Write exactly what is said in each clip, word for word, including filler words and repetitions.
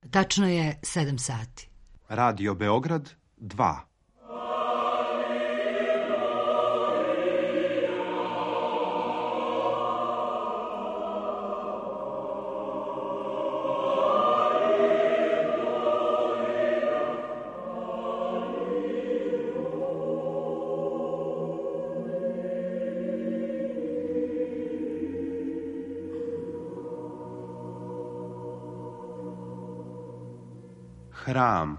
Tačno je sedam sati. Radio Beograd dva. Hram.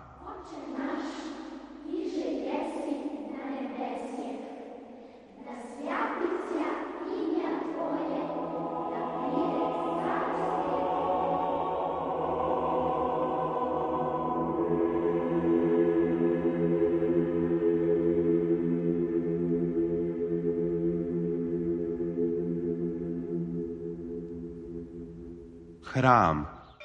Hram.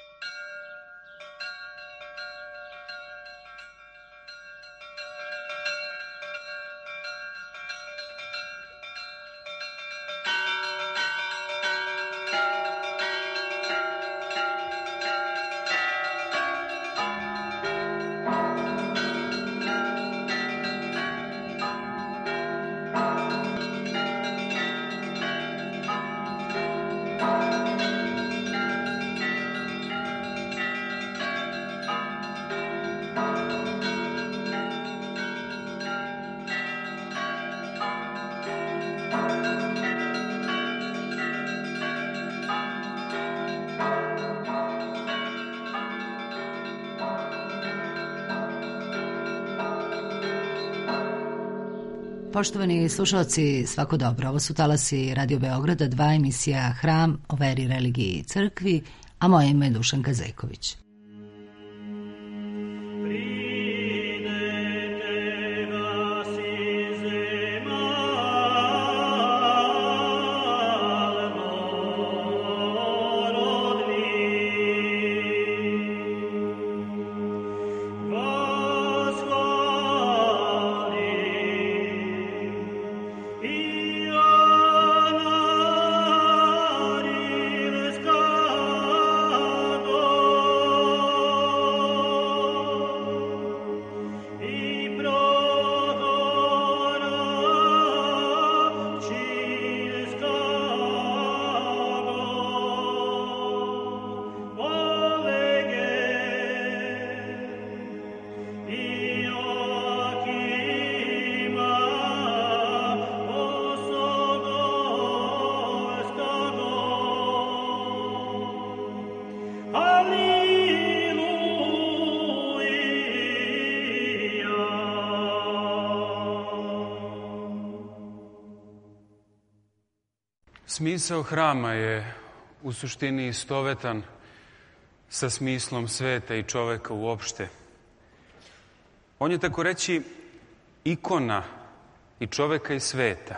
Poštovani slušalci, svako dobro. Ovo su talasi Radio Beograda, dva, emisija Hram o veri, religiji i crkvi, a moje ime je Dušanka Zeković. Smisao hrama je u suštini istovetan sa smislom sveta i čoveka uopšte. On je, tako reći, ikona i čoveka i sveta.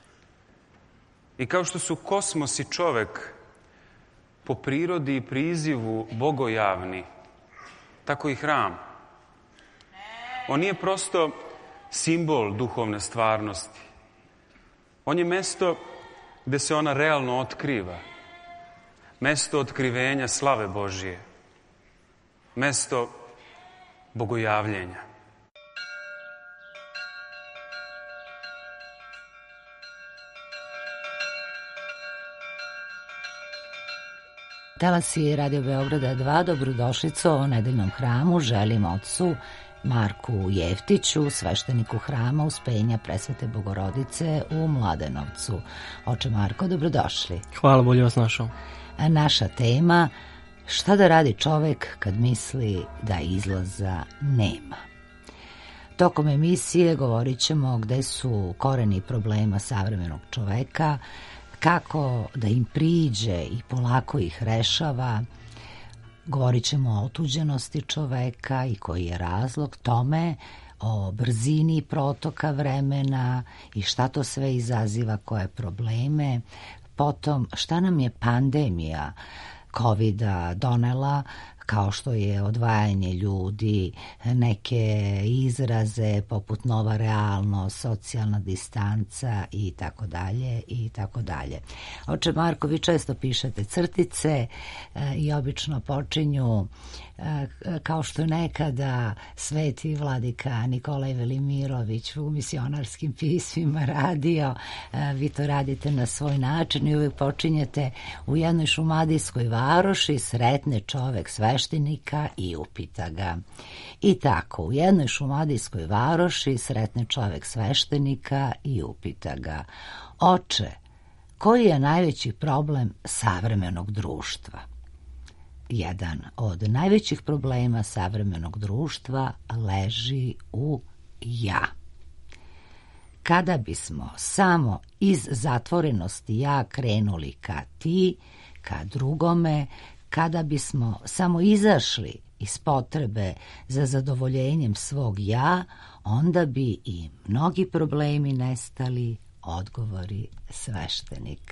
I kao što su kosmos i čovek po prirodi i prizivu bogojavni, tako i hram. On nije prosto simbol duhovne stvarnosti. On je mesto gde se ona realno otkriva. Mesto otkrivenja slave Božije. Mesto bogojavljenja. Talasi Radio Beograda dva, dobrodošlicu o nedeljnom hramu želim ocu Marku Jeftiću, svešteniku hrama Uspenja Presvete Bogorodice u Mladenovcu. Oče Marko, dobrodošli. Hvala, bolje vas našao. Naša tema, šta da radi čovek kad misli da izlaza nema. Tokom emisije govorit ćemo gde su koreni problema savremenog čoveka, kako da im priđe i polako ih rešava. Govorit ćemo o otuđenosti čoveka i koji je razlog tome, o brzini protoka vremena i šta to sve izaziva, koje probleme. Potom, šta nam je pandemija kovida donela, kao što je odvajanje ljudi, neke izraze poput nova realnost, socijalna distanca i tako dalje i tako dalje. Oče Marko, vi često pišete crtice i obično počinju kao što nekada sveti vladika Nikolaj Velimirović u misionarskim pismima radio, vi to radite na svoj način i uvijek počinjete: u jednoj šumadijskoj varoši sretne čovek sveštenika i upita ga. I tako, u jednoj šumadijskoj varoši sretne čovek sveštenika i upita ga: oče, koji je najveći problem savremenog društva? Jedan od najvećih problema savremenog društva leži u ja. Kada bismo samo iz zatvorenosti ja krenuli ka ti, ka drugome, kada bismo samo izašli iz potrebe za zadovoljenjem svog ja, onda bi i mnogi problemi nestali, odgovori sveštenik.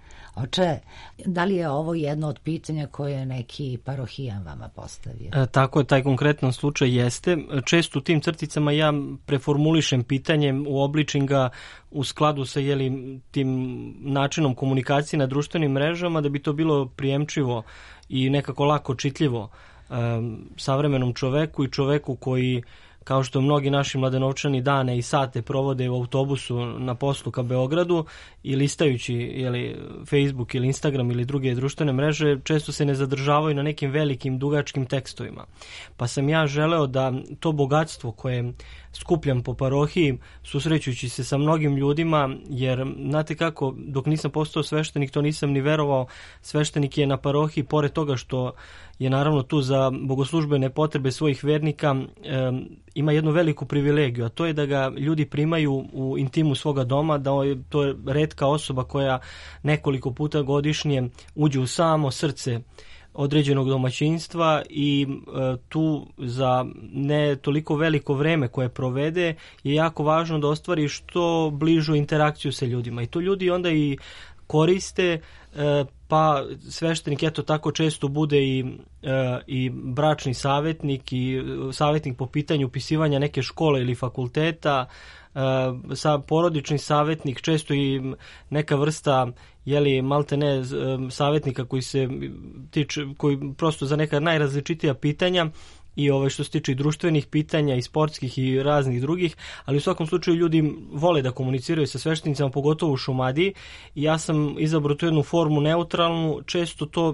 Oče, da li je ovo jedno od pitanja koje je neki parohijan vama postavio? E, tako je, taj konkretan slučaj jeste. Često u tim crticama ja preformulišem pitanjem, uobličim ga u skladu sa jeli, tim načinom komunikacije na društvenim mrežama, da bi to bilo prijemčivo i nekako lako čitljivo e, savremenom čoveku i čoveku koji, kao što mnogi naši mladenovčani dane i sate provode u autobusu na poslu ka Beogradu i listajući jeli, Facebook ili Instagram ili druge društvene mreže, često se ne zadržavaju na nekim velikim dugačkim tekstovima. Pa sam ja želeo da to bogatstvo koje skupljam po parohiji, susrećući se sa mnogim ljudima, jer znate kako, dok nisam postao sveštenik, to nisam ni verovao. Sveštenik je na parohiji, pored toga što je naravno tu za bogoslužbene potrebe svojih vernika, e, ima jednu veliku privilegiju, a to je da ga ljudi primaju u intimu svoga doma, da je, to je retka osoba koja nekoliko puta godišnje uđe u samo srce određenog domaćinstva i e, tu za ne toliko veliko vreme koje provede je jako važno da ostvari što bližu interakciju sa ljudima. I to ljudi onda i koriste, e, pa sveštenik eto tako često bude i, e, i bračni savjetnik i savjetnik po pitanju upisivanja neke škole ili fakulteta, e, sa porodični savjetnik, često i neka vrsta jeli malte ne savjetnika koji se tiče, koji prosto za neka najrazličitija pitanja i ovaj što se tiče i društvenih pitanja i sportskih i raznih drugih, ali u svakom slučaju ljudi vole da komuniciraju sa sveštenicama, pogotovo u Šumadiji, i ja sam izabrao tu jednu formu neutralnu. Često to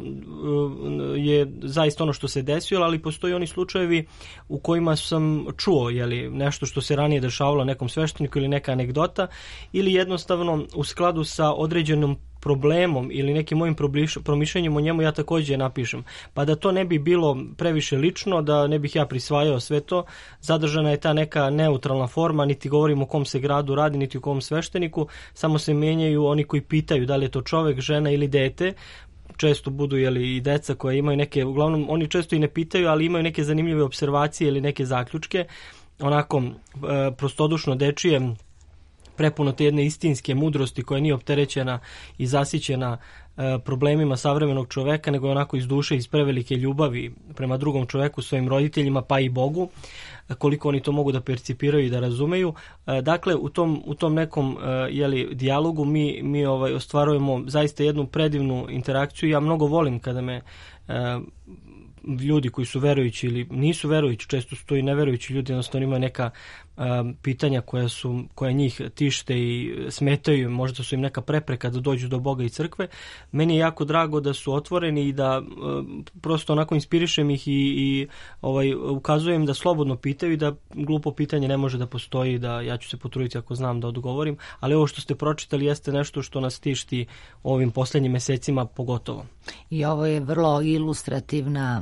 je zaista ono što se desilo, ali postoji oni slučajevi u kojima sam čuo jeli, nešto što se ranije dešavalo nekom svešteniku ili neka anegdota, ili jednostavno u skladu sa određenom problemom ili nekim mojim promišljenjem o njemu ja također napišem. Pa da to ne bi bilo previše lično, da ne bih ja prisvajao sve to, zadržana je ta neka neutralna forma, niti govorim o kom se gradu radi, niti o kom svešteniku, samo se menjaju oni koji pitaju da li je to čovek, žena ili dete. Često budu jeli, i deca koje imaju neke, uglavnom oni često i ne pitaju, ali imaju neke zanimljive observacije ili neke zaključke, onako e, prostodušno dečije, prepuno te jedne istinske mudrosti koja nije opterećena i zasićena e, problemima savremenog čoveka, nego onako iz duše, iz prevelike ljubavi prema drugom čoveku, svojim roditeljima, pa i Bogu, koliko oni to mogu da percipiraju i da razumeju. E, dakle, u tom, u tom nekom e, jeli, dijalogu mi, mi ovaj, ostvarujemo zaista jednu predivnu interakciju. Ja mnogo volim kada me e, ljudi koji su verujući ili nisu verujući, često su to i neverujući ljudi, jednostavno imaju neka um, pitanja koja su koja njih tište i smetaju, možda su im neka prepreka da dođu do Boga i crkve. Meni je jako drago da su otvoreni i da um, prosto onako inspirišem ih i, i ovaj, ukazujem da slobodno pitaju i da glupo pitanje ne može da postoji, da ja ću se potruditi ako znam da odgovorim, ali ovo što ste pročitali jeste nešto što nas tišti ovim posljednjim mesecima pogotovo. I ovo je vrlo ilustrativna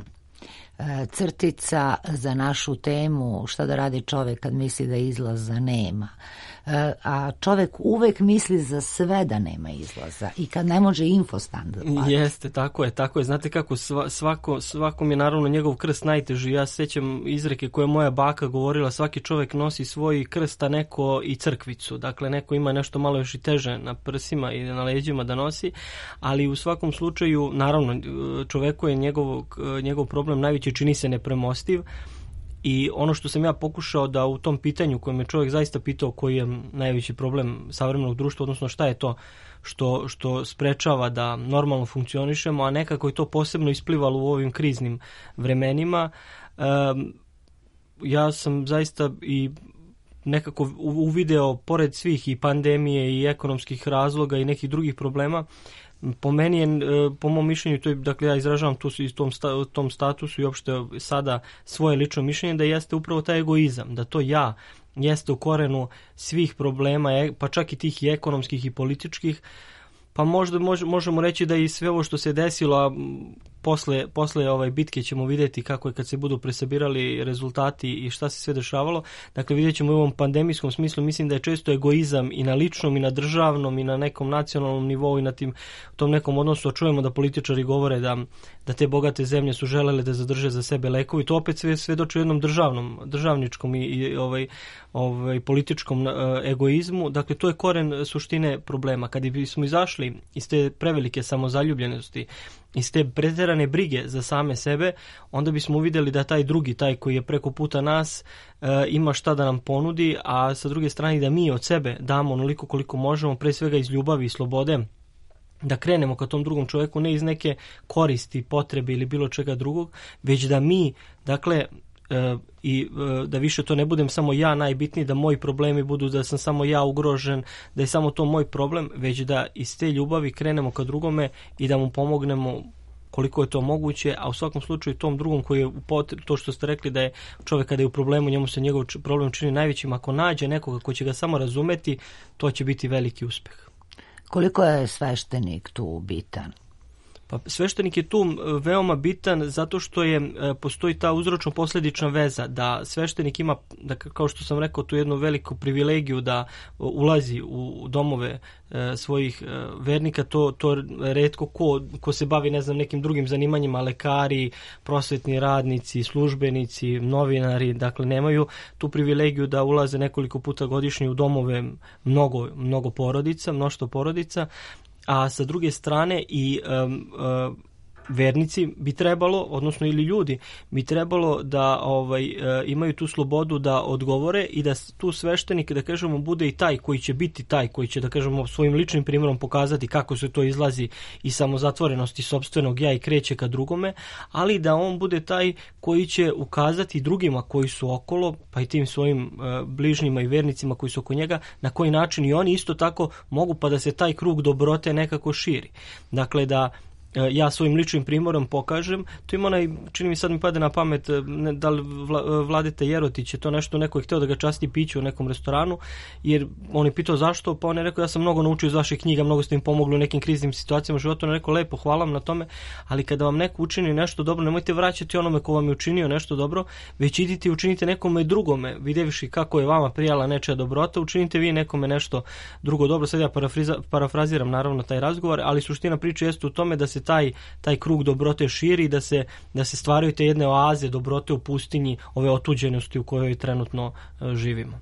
crtica za našu temu šta da radi čovjek kad misli da izlaza nema. A čovjek uvek misli za sve da nema izlaza i kad ne može infostan da plati. Jeste, tako je, tako je. Znate kako, svako, svakom je naravno njegov krst najteži. Ja se sjećam izreke koje moja baka govorila, svaki čovjek nosi svoj krst, a neko i crkvicu. Dakle, neko ima nešto malo još i teže na prsima i na leđima da nosi, ali u svakom slučaju, naravno, čoveku je njegov, njegov problem najveći, čini se nepremostiv. I ono što sam ja pokušao da u tom pitanju kojem je čovjek zaista pitao koji je najveći problem savremenog društva, odnosno šta je to što, što sprečava da normalno funkcionišemo, a nekako je to posebno isplivalo u ovim kriznim vremenima. Um, ja sam zaista i nekako uvideo, pored svih i pandemije i ekonomskih razloga i nekih drugih problema, po meni je, po mom mišljenju, to je, dakle ja izražavam tu u tom, sta, tom statusu i uopšte sada svoje lično mišljenje, da jeste upravo taj egoizam, da to ja jeste u korenu svih problema, pa čak i tih i ekonomskih i političkih. Pa možda mož, možemo reći da i sve ovo što se desilo, a posle, posle ovaj bitke ćemo vidjeti kako je kad se budu presabirali rezultati i šta se sve dešavalo. Dakle, vidjet ćemo u ovom pandemijskom smislu, mislim da je često egoizam i na ličnom i na državnom i na nekom nacionalnom nivou i na tim, tom nekom odnosu. Čujemo da političari govore da, da te bogate zemlje su želele da zadrže za sebe lekovi. To opet sve svedoči o jednom državnom, državničkom i, i ovaj, ovaj, političkom uh, egoizmu. Dakle, to je koren suštine problema. Kad bismo izašli iz te prevelike samozaljubljenosti, iz te preterane brige za same sebe, onda bismo uvidjeli da taj drugi, taj koji je preko puta nas, e, ima šta da nam ponudi, a sa druge strane da mi od sebe damo onoliko koliko možemo, pre svega iz ljubavi i slobode, da krenemo ka tom drugom čovjeku, ne iz neke koristi, potrebe ili bilo čega drugog, već da mi, dakle, E, i e, da više to ne budem samo ja najbitniji, da moji problemi budu da sam samo ja ugrožen, da je samo to moj problem, već da iz te ljubavi krenemo ka drugome i da mu pomognemo koliko je to moguće, a u svakom slučaju tom drugom koji je u potrebi, to što ste rekli da je čovjek kada je u problemu, njemu se njegov problem čini najvećim, ako nađe nekoga ko će ga samo razumeti, to će biti veliki uspjeh. Koliko je sveštenik tu bitan? Pa sveštenik je tu veoma bitan zato što je postoji ta uzročno-posljedična veza, da sveštenik ima, da, kao što sam rekao, tu jednu veliku privilegiju da ulazi u domove e, svojih e, vernika, to, to retko ko, ko se bavi, ne znam, nekim drugim zanimanjima, lekari, prosvetni radnici, službenici, novinari, dakle nemaju tu privilegiju da ulaze nekoliko puta godišnje u domove mnogo, mnogo porodica, mnoštvo porodica. A sa druge strane i um, uh, vernici bi trebalo, odnosno ili ljudi, bi trebalo da ovaj, uh, imaju tu slobodu da odgovore i da tu sveštenik, da kažemo, bude i taj koji će biti taj, koji će, da kažemo, svojim ličnim primjerom pokazati kako se to izlazi iz samozatvorenosti sopstvenog ja i kreće ka drugome, ali da on bude taj koji će ukazati drugima koji su okolo, pa i tim svojim uh, bližnjima i vernicima koji su oko njega, na koji način i oni isto tako mogu, pa da se taj krug dobrote nekako širi. Dakle, da ja svojim ličnim primorom pokažem, to ima onaj, čini mi sad mi pade na pamet, ne, da li Vla, Vladeta Jerotić je to nešto, neko je htio da ga časti piću u nekom restoranu, jer on je pitao zašto, pa on je rekao ja sam mnogo naučio iz vaših knjiga, mnogo ste im pomogli u nekim kriznim situacijama u životu, on je rekao lepo, hvala vam na tome, ali kada vam neko učini nešto dobro, nemojte vraćati onome ko vam je učinio nešto dobro, već idite i učinite nekome drugome, vidjevši kako je vama prijala nečija dobrota, učinite vi nekome nešto drugo dobro. Sad ja parafriza, parafraziram naravno taj razgovor, ali suština priče jeste u tome da se taj, taj krug dobrote širi, da se, da se stvaraju te jedne oaze dobrote u pustinji ove otuđenosti u kojoj trenutno uh, živimo.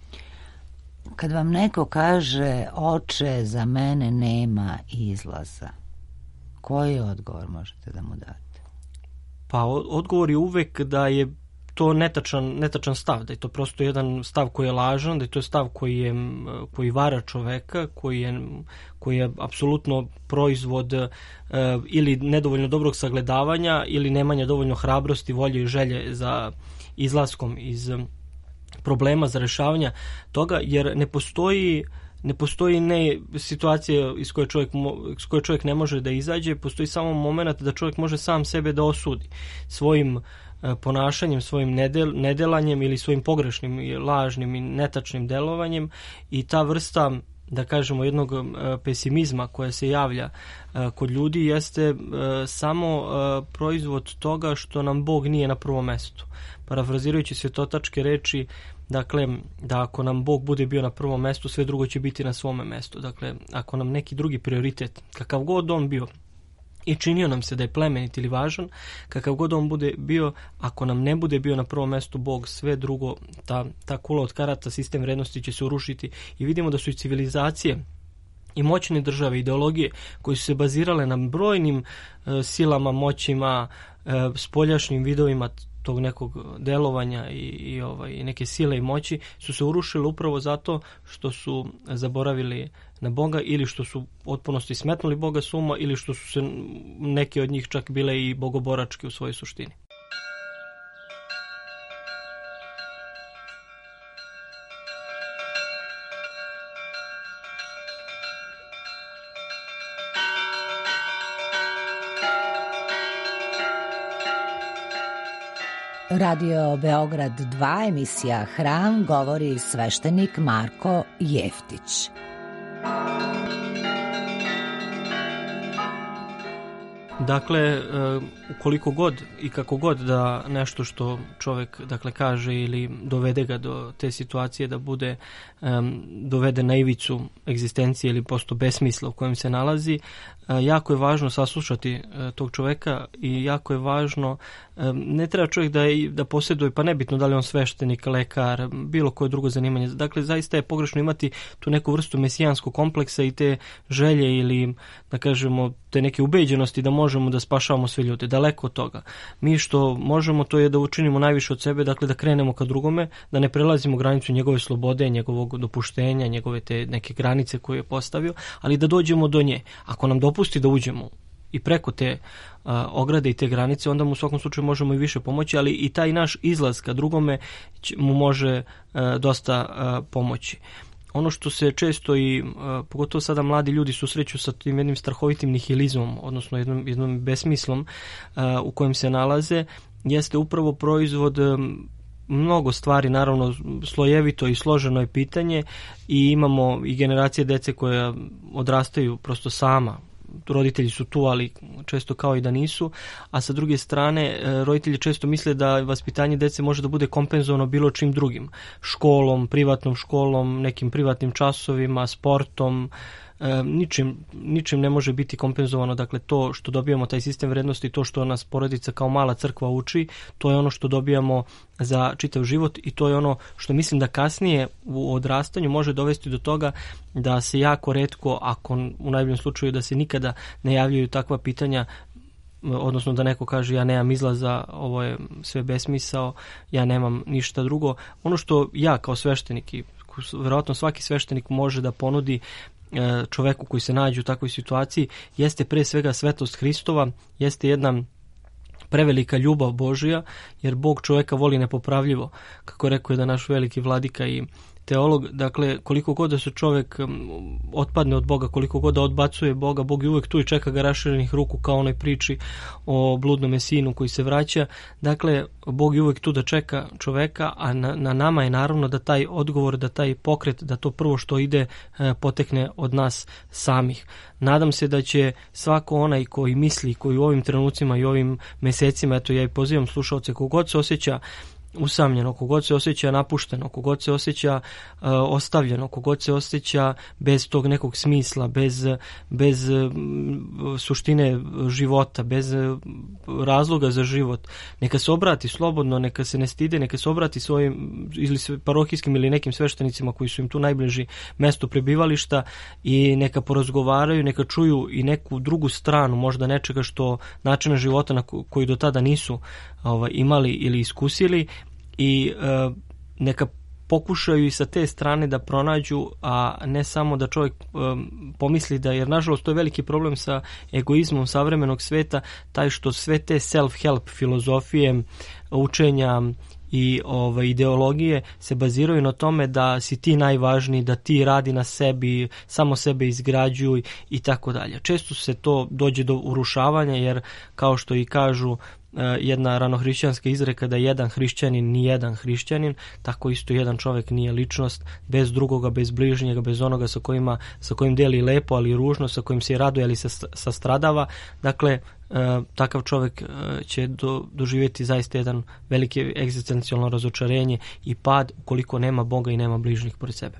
Kad vam neko kaže oče, za mene nema izlaza, koji odgovor možete da mu date? Pa odgovor je uvek da je to netačan, netačan stav, da je to prosto jedan stav koji je lažan, da je to stav koji, je, koji vara čoveka, koji je, koji je apsolutno proizvod e, ili nedovoljno dobrog sagledavanja ili nemanja dovoljno hrabrosti, volje i želje za izlaskom iz problema, za rešavanja toga, jer ne postoji ne postoji ne situacija iz koje čovjek, iz koje čovjek ne može da izađe, postoji samo moment da čovjek može sam sebe da osudi svojim ponašanjem, svojim nedel, nedelanjem ili svojim pogrešnim i lažnim i netačnim delovanjem, i ta vrsta, da kažemo, jednog pesimizma koja se javlja kod ljudi jeste samo proizvod toga što nam Bog nije na prvom mestu. Parafrazirajući svetotačke reči, dakle, da ako nam Bog bude bio na prvom mestu, sve drugo će biti na svome mestu. Dakle, ako nam neki drugi prioritet, kakav god on bio, i činio nam se da je plemenit ili važan, kakav god on bude bio, ako nam ne bude bio na prvom mestu Bog, sve drugo, ta, ta kula od karata, sistem vrednosti će se urušiti. I vidimo da su i civilizacije i moćne države, ideologije koje su se bazirale na brojnim e, silama, moćima, e, spoljašnjim vidovima tog nekog delovanja i, i, ovaj, i neke sile i moći su se urušile upravo zato što su zaboravili na Boga ili što su u potpunosti smetnuli Boga s uma ili što su se neke od njih čak bile i bogoboračke u svojoj suštini. Radio Beograd dva, emisija Hram, govori sveštenik Marko Jeftić. Dakle, ukoliko god i kako god da nešto što čovjek dakle kaže ili dovede ga do te situacije da bude um, dovede na ivicu egzistencije ili posto besmisla u kojem se nalazi, uh, jako je važno saslušati uh, tog čovjeka i jako je važno, um, ne treba čovjek da, da posjeduje, pa nebitno da li on sveštenik, lekar, bilo koje drugo zanimanje. Dakle, zaista je pogrešno imati tu neku vrstu mesijanskog kompleksa i te želje ili, da kažemo, te neke ubeđenosti da možemo da spašavamo sve ljude. Daleko od toga. Mi što možemo to je da učinimo najviše od sebe, dakle da krenemo ka drugome, da ne prelazimo granicu njegove slobode, njegovog dopuštenja, njegove te neke granice koje je postavio, ali da dođemo do nje. Ako nam dopusti da uđemo i preko te a, ograde i te granice, onda mu u svakom slučaju možemo i više pomoći, ali i taj naš izlaz ka drugome mu može a, dosta a, pomoći. Ono što se često i, pogotovo sada mladi ljudi susreću sa tim jednim strahovitim nihilizmom, odnosno jednom, jednom besmislom u kojem se nalaze, jeste upravo proizvod mnogo stvari, naravno slojevito i složeno je pitanje i imamo i generacije dece koje odrastaju prosto sama. Roditelji su tu, ali često kao i da nisu, a sa druge strane roditelji često misle da vaspitanje dece može da bude kompenzovano bilo čim drugim, školom, privatnom školom, nekim privatnim časovima, sportom, e, ničim, ničim ne može biti kompenzovano. Dakle, to što dobijamo, taj sistem vrednosti, to što nas porodica kao mala crkva uči, to je ono što dobijamo za čitav život i to je ono što mislim da kasnije u odrastanju može dovesti do toga da se jako retko, ako u najboljem slučaju da se nikada ne javljaju takva pitanja, odnosno da neko kaže ja nemam izlaza, ovo je sve besmisao, ja nemam ništa drugo. Ono što ja kao sveštenik i verovatno svaki sveštenik može da ponudi čoveku koji se nađe u takvoj situaciji jeste pre svega svetost Hristova, jeste jedna prevelika ljubav Božija, jer Bog čoveka voli nepopravljivo, kako rekao je da naš veliki vladika i teolog. Dakle, koliko god da se čovjek otpadne od Boga, koliko god da odbacuje Boga, Bog je uvek tu i čeka ga raširenih ruku, kao onoj priči o bludnome sinu koji se vraća. Dakle, Bog je uvek tu da čeka čoveka, a na, na nama je naravno da taj odgovor, da taj pokret, da to prvo što ide potekne od nas samih. Nadam se da će svako onaj koji misli, koji u ovim trenucima i ovim mesecima, eto ja i pozivam slušalce, kogod se osjeća usamljeno, kogod se osjeća napušteno, kogod se osjeća uh, ostavljeno, kogod se osjeća bez tog nekog smisla, bez, bez uh, suštine života, bez uh, razloga za život, neka se obrati slobodno, neka se ne stide, neka se obrati svojim ili parohijskim ili nekim sveštenicima koji su im tu najbliži mesto prebivališta i neka porazgovaraju, neka čuju i neku drugu stranu, možda nečega što načina života na koji do tada nisu ovaj, imali ili iskusili, i e, neka pokušaju i sa te strane da pronađu, a ne samo da čovjek e, pomisli da, jer nažalost to je veliki problem sa egoizmom savremenog sveta, taj što sve te self-help filozofije, učenja i ove ideologije se baziraju na tome da si ti najvažniji, da ti radi na sebi, samo sebe izgrađuj i tako dalje. Često se to dođe do urušavanja, jer kao što i kažu jedna ranohrišćanska izreka da jedan hrišćanin ni jedan hrišćanin, tako isto jedan čovjek nije ličnost bez drugoga, bez bližnjega, bez onoga sa kojima, sa kojim deli lepo, ali i ružno, sa kojim se raduje, ali se sastradava. Dakle, e, takav čovjek e, će do, doživjeti zaista jedan veliki egzistencijalno razočarenje i pad ukoliko nema Boga i nema bližnjih pored sebe.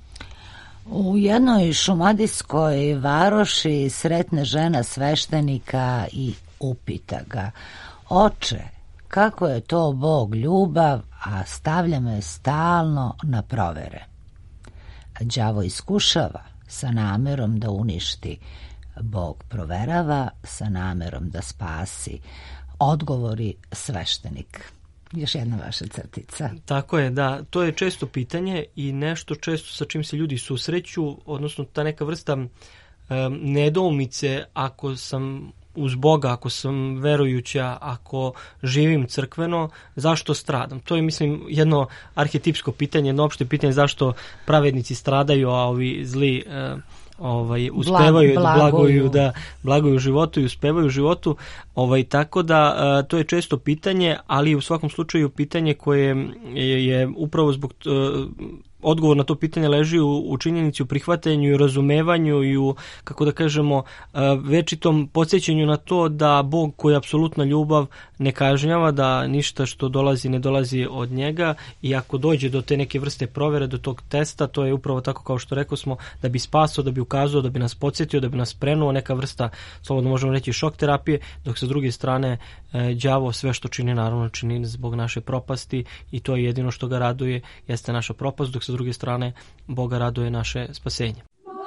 U jednoj šumadijskoj varoši sretne žena sveštenika i upita ga: Oče, kako je to Bog ljubav, a stavlja me stalno na provere. Đavo iskušava sa namerom da uništi, Bog proverava sa namerom da spasi, odgovori sveštenik. Još jedna vaša crtica. Tako je, da. To je često pitanje i nešto često sa čim se ljudi susreću, odnosno ta neka vrsta um, nedoumice ako sam uz Boga, ako sam verujuća, ako živim crkveno, zašto stradam? To je, mislim, jedno arhetipsko pitanje, jedno opšte pitanje zašto pravednici stradaju, a ovi zli uh, ovaj uspevaju da blaguju da blaguju životu i uspevaju u životu, ovaj tako da to je često pitanje, ali u svakom slučaju pitanje koje je, je upravo zbog odgovor na to pitanje leži u, u činjenici, u prihvatanju i razumevanju i u, kako da kažemo, večitom podsjećanju na to da Bog koji je apsolutna ljubav ne kažnjava, da ništa što dolazi ne dolazi od njega i ako dođe do te neke vrste provere, do tog testa, to je upravo tako kao što rekao smo, da bi spasao, da bi ukazao, da bi nas podsjetio, da bi nas prenuo, neka vrsta, slobodno možemo reći, šok terapije, dok sa druge strane e, đavo sve što čini, naravno čini zbog naše propasti i to je jedino što ga raduje, jeste naša propast, dok sa druge strane Boga raduje naše spasenje.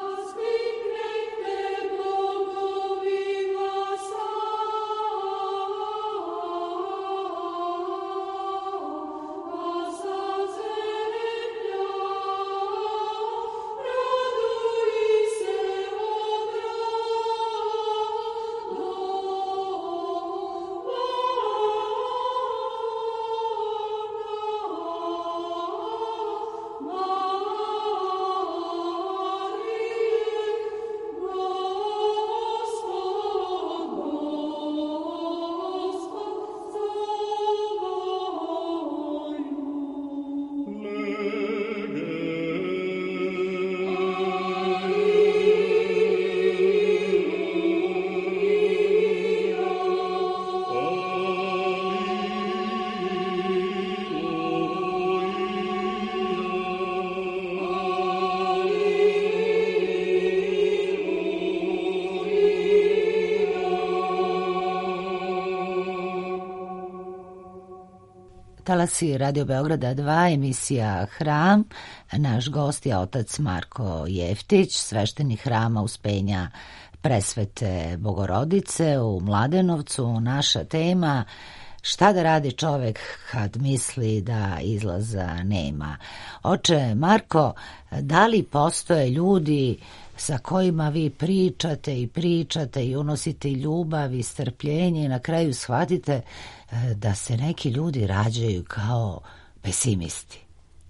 Talasi Radio Beograda dva, emisija Hram. Naš gost je otac Marko Jeftić, sveštenik Hrama Uspenja Presvete Bogorodice u Mladenovcu. Naša tema: šta da radi čovek kad misli da izlaza nema? Oče Marko, da li postoje ljudi sa kojima vi pričate i pričate i unosite ljubav i strpljenje i na kraju shvatite da se neki ljudi rađaju kao pesimisti?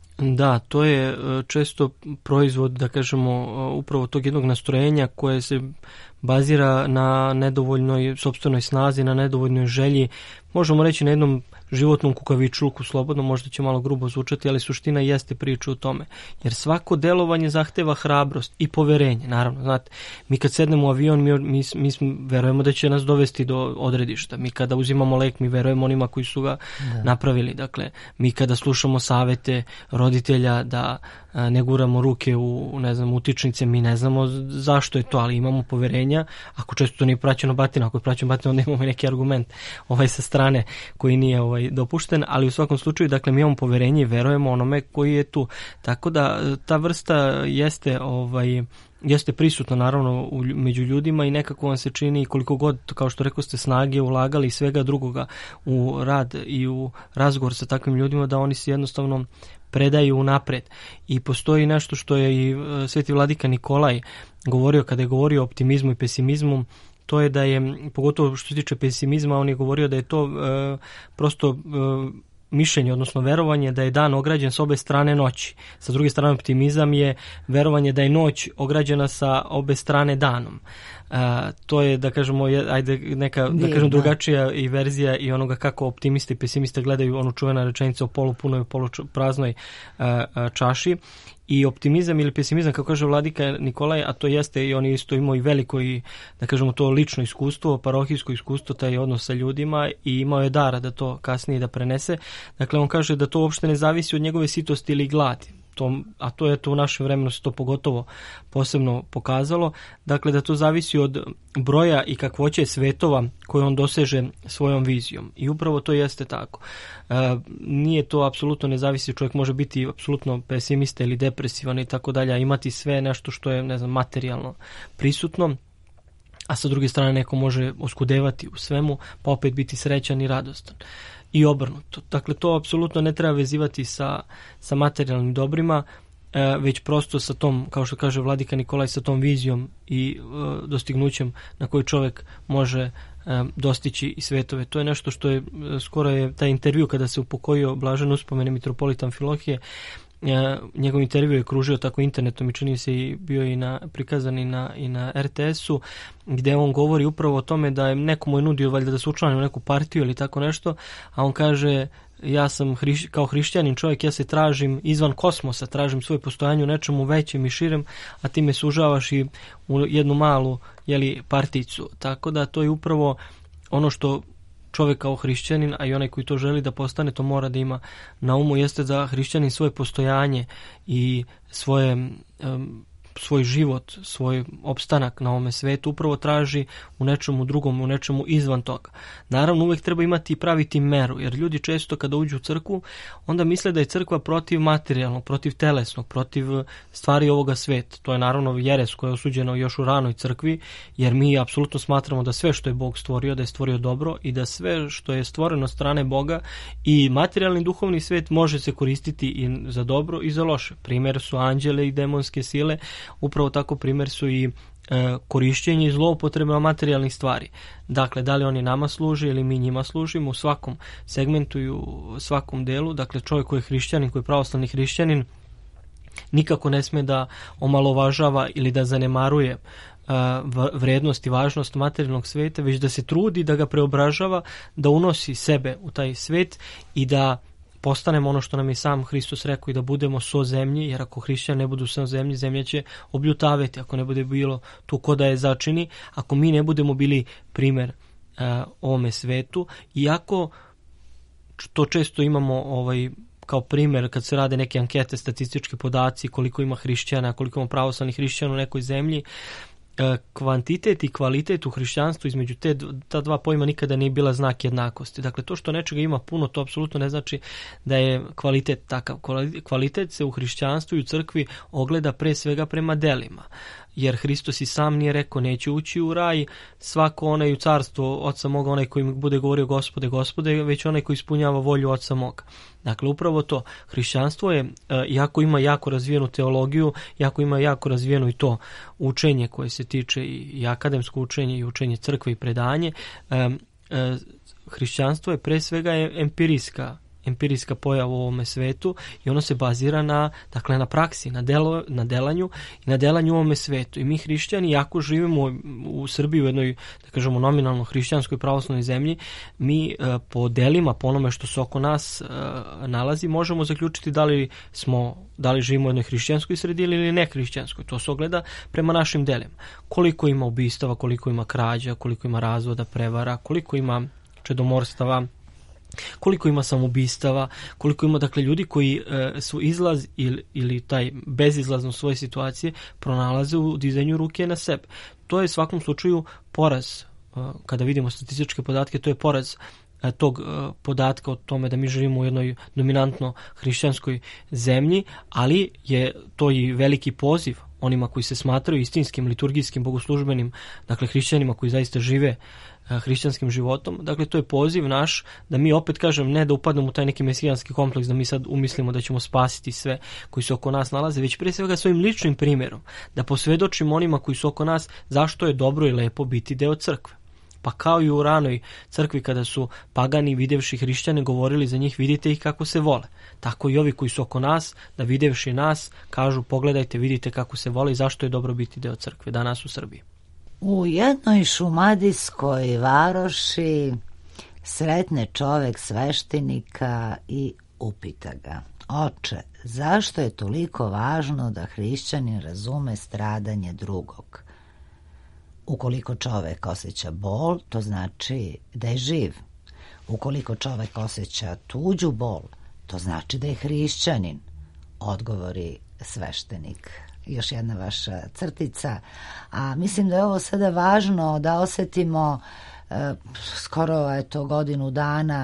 Da, to je često proizvod, da kažemo, upravo tog jednog nastrojenja koje se bazira na nedovoljnoj sopstvenoj snazi, na nedovoljnoj želji, možemo reći na jednom životnom kukavičluku, slobodno, možda će malo grubo zvučati, ali suština jeste priča u tome. Jer svako delovanje zahteva hrabrost i poverenje, naravno. Znate, mi kad sednemo u avion, mi, mi, mi verujemo da će nas dovesti do odredišta. Mi kada uzimamo lek, mi verujemo onima koji su ga da. napravili. Dakle, mi kada slušamo savete roditelja da a, ne guramo ruke u, ne znam, utičnice, mi ne znamo zašto je to, ali imamo poverenja. Ako često to nije praćeno batina, ako je praćeno batina, onda imamo neki argument ovaj sa strane koji nije ovaj dopušten, ali u svakom slučaju, dakle, mi imamo poverenje i verujemo onome koji je tu. Tako da ta vrsta jeste ovaj jeste prisutna naravno u, među ljudima i nekako vam se čini koliko god, kao što rekao ste, snage ulagali i svega drugoga u rad i u razgovor sa takvim ljudima, da oni se jednostavno predaju unapred. I postoji nešto što je i Sveti vladika Nikolaj govorio kada je govorio o optimizmu i pesimizmu. To je da je, pogotovo što se tiče pesimizma, on je govorio da je to e, prosto e, mišljenje, odnosno verovanje da je dan ograđen s obe strane noći. Sa druge strane, optimizam je verovanje da je noć ograđena sa obe strane danom. E, to je, da kažemo, ajde, neka, da kažem, drugačija i verzija i onoga kako optimisti i pesimiste gledaju onu čuvena rečenica o polupunoj i polupraznoj e, čaši. I optimizam ili pesimizam, kako kaže vladika Nikolaj, a to jeste, i on je isto imao i veliko i, da kažemo, to lično iskustvo, parohijsko iskustvo, taj odnos sa ljudima, i imao je dara da to kasnije da prenese. Dakle, on kaže da to uopšte ne zavisi od njegove sitosti ili gladi. To, a to je to u našem vremenu se to pogotovo posebno pokazalo. Dakle, da to zavisi od broja i kakvoće svetova koje on doseže svojom vizijom. I upravo to jeste tako. E, nije to apsolutno ne zavisi, čovjek može biti apsolutno pesimista ili depresivan i tako dalje, a imati sve nešto što je, ne znam, materijalno prisutno, a sa druge strane neko može oskudevati u svemu, pa opet biti srećan i radostan. i obrnuto. Dakle, to apsolutno ne treba vezivati sa, sa materijalnim dobrima, e, već prosto sa tom, kao što kaže vladika Nikolaj, sa tom vizijom i e, dostignućem na koji čovjek može e, dostići i svetove. To je nešto što je, skoro je taj intervju kada se upokojio blažen uspomene mitropolita Amfilohije, e, njegov intervju je kružio tako internetom i čini se i bio i na, prikazan i na, i na er te esu, gdje on govori upravo o tome da je nekomu je nudio valjda da se učlani u neku partiju ili tako nešto, a on kaže: ja sam hriš, kao hrišćanin čovjek, ja se tražim izvan kosmosa, tražim svoje postojanje u nečemu većem i širem, a ti me sužavaš i u jednu malu, jeli, particu. Tako da to je upravo ono što čovjek kao hrišćanin, a i onaj koji to želi da postane, to mora da ima na umu, jeste da hrišćanin svoje postojanje i svoje um, svoj život, svoj opstanak na ovome svetu upravo traži u nečemu drugom, u nečemu izvan toga. Naravno, uvijek treba imati i praviti meru, jer ljudi često kada uđu u crkvu, onda misle da je crkva protiv materijalnog, protiv telesnog, protiv stvari ovoga sveta. To je naravno jeres koja je osuđena još u ranoj crkvi, jer mi apsolutno smatramo da sve što je Bog stvorio, da je stvorio dobro i da sve što je stvoreno od strane Boga i materijalni duhovni svet može se koristiti i za dobro i za loše. Primjer su anđele i demonske sile, upravo tako primjer su i e, korišćenje i zloupotreba materijalnih stvari. Dakle, da li oni nama služe ili mi njima služimo u svakom segmentu i u svakom delu. Dakle, čovjek koji je hrišćanin, koji je pravoslavni hrišćanin, nikako ne sme da omalovažava ili da zanemaruje uh, vrednost i važnost materijalnog sveta, već da se trudi da ga preobražava, da unosi sebe u taj svet i da postanemo ono što nam je sam Hristos rekao, i da budemo so zemlji, jer ako hrišćani ne budu so zemlji, zemlja će obljutaveti, ako ne bude bilo tu ko da je začini, ako mi ne budemo bili primjer uh, ovome svetu. Iako to često imamo ovaj kao primjer kad se rade neke ankete, statistički podaci, koliko ima hrišćana, koliko ima pravoslavnih hrišćana u nekoj zemlji, kvantitet i kvalitet u hrišćanstvu između te, ta dva pojma nikada nije bila znak jednakosti. Dakle, to što nečega ima puno, to apsolutno ne znači da je kvalitet takav. Kvalitet se u hrišćanstvu i u crkvi ogleda pre svega prema delima. Jer Hristos i sam nije rekao: neće ući u raj svako onaj u carstvo Oca moga, onaj koji bude govorio Gospode, Gospode, već onaj koji ispunjava volju Oca moga. Dakle, upravo to. Hrišćanstvo je, jako ima jako razvijenu teologiju, jako ima jako razvijeno i to učenje koje se tiče i akademsko učenje i učenje crkve i predanje. Hrišćanstvo je pre svega empirijska empirijska pojava u ovome svetu i ono se bazira na, dakle, na praksi, na, delo, na delanju i na delanju u ovome svetu. I mi hrišćani, jako živimo u Srbiji, u jednoj, da kažemo, nominalno hrišćanskoj pravoslavnoj zemlji, mi e, po delima, po onome što se oko nas e, nalazi, možemo zaključiti da li smo, da li živimo u jednoj hrišćanskoj sredini ili ne hrišćanskoj. To se ogleda prema našim delima. Koliko ima ubistava, koliko ima krađa, koliko ima razvoda, prevara, koliko ima čedomorstava, koliko ima samoubistava, koliko ima, dakle, ljudi koji e, su izlaz ili, ili taj bezizlazno svoje situacije pronalaze u dizanju ruke na sebe. To je u svakom slučaju poraz. E, kada vidimo statističke podatke, to je poraz e, tog e, podatka o tome da mi živimo u jednoj dominantno hrišćanskoj zemlji, ali je to i veliki poziv onima koji se smatraju istinskim liturgijskim bogoslužbenim, dakle hrišćanima koji zaista žive hrišćanskim životom. Dakle, to je poziv naš da mi, opet kažem, ne da upadnemo u taj neki mesijanski kompleks, da mi sad umislimo da ćemo spasiti sve koji se oko nas nalaze, već prije svega svojim ličnim primjerom, da posvjedočimo onima koji su oko nas zašto je dobro i lepo biti deo crkve. Pa kao i u ranoj crkvi kada su pagani videvši hrišćane govorili za njih: vidite ih kako se vole. Tako i ovi koji su oko nas, da videvši nas kažu: pogledajte, vidite kako se vole i zašto je dobro biti deo crkve danas u Srbiji. U jednoj šumadijskoj varoši sretne čovek sveštenika i upita ga: oče, zašto je toliko važno da hrišćanin razume stradanje drugog? Ukoliko čovek osjeća bol, to znači da je živ. Ukoliko čovek osjeća tuđu bol, to znači da je hrišćanin, odgovori sveštenik. Još jedna vaša crtica, a mislim da je ovo sada važno da osetimo e, skoro eto godinu dana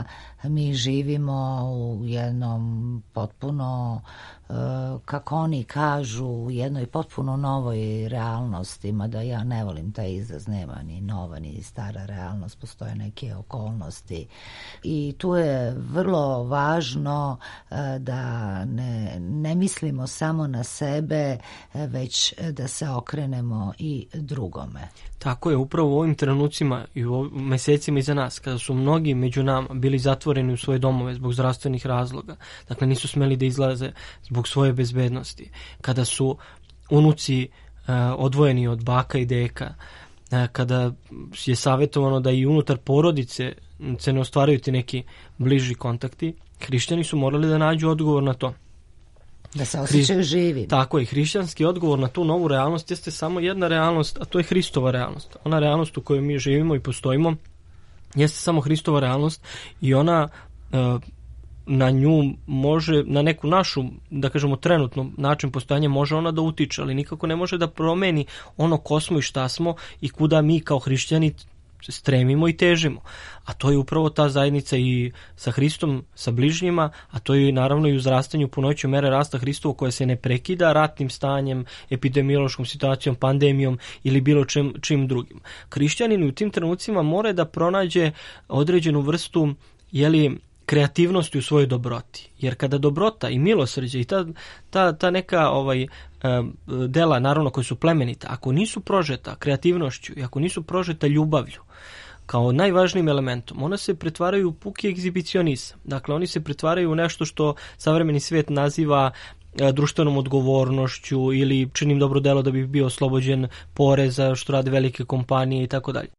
mi živimo u jednom potpuno, kako oni kažu, u jednoj potpuno novoj realnosti, mada ja ne volim taj izraz, nema ni nova ni stara realnost, postoje neke okolnosti i tu je vrlo važno da ne, ne mislimo samo na sebe, već da se okrenemo i drugome. Tako je, upravo u ovim trenucima i u mesecima iza nas, kada su mnogi među nama bili zatvoreni u svoje domove zbog zdravstvenih razloga, dakle nisu smeli da izlaze zbog svoje bezbednosti, kada su unuci uh, odvojeni od baka i deka, uh, kada je savjetovano da i unutar porodice se ne ostvaraju ti neki bliži kontakti, hrišćani su morali da nađu odgovor na to. Da se osjećaju živi. Tako je, hrišćanski odgovor na tu novu realnost jeste samo jedna realnost, a to je Hristova realnost. Ona realnost u kojoj mi živimo i postojimo jeste samo Hristova realnost i ona uh, na nju može, na neku našu, da kažemo trenutno način postojanja može ona da utiče, ali nikako ne može da promeni ono ko smo i šta smo i kuda mi kao hrišćani stremimo i težimo. A to je upravo ta zajednica i sa Hristom, sa bližnjima, a to je naravno i uzrastanju punoću mere rasta Hristovo koje se ne prekida ratnim stanjem, epidemiološkom situacijom, pandemijom ili bilo čim, čim drugim. Hrišćanin u tim trenucima mora da pronađe određenu vrstu, jeli, kreativnosti u svojoj dobroti. Jer kada dobrota i milosrđe i ta, ta, ta neka ovaj, dela, naravno koje su plemenita, ako nisu prožeta kreativnošću i ako nisu prožeta ljubavlju, kao najvažnijim elementom, ona se pretvaraju u puki egzibicionizam. Dakle, oni se pretvaraju u nešto što savremeni svijet naziva društvenom odgovornošću ili činim dobro delo da bi bio oslobođen poreza, što rade velike kompanije i tako dalje.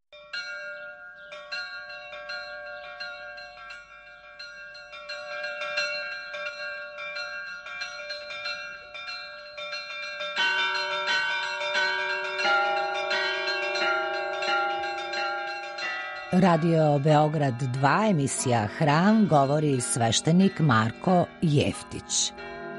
Radio Beograd dva, emisija Hram, govori sveštenik Marko Jeftić.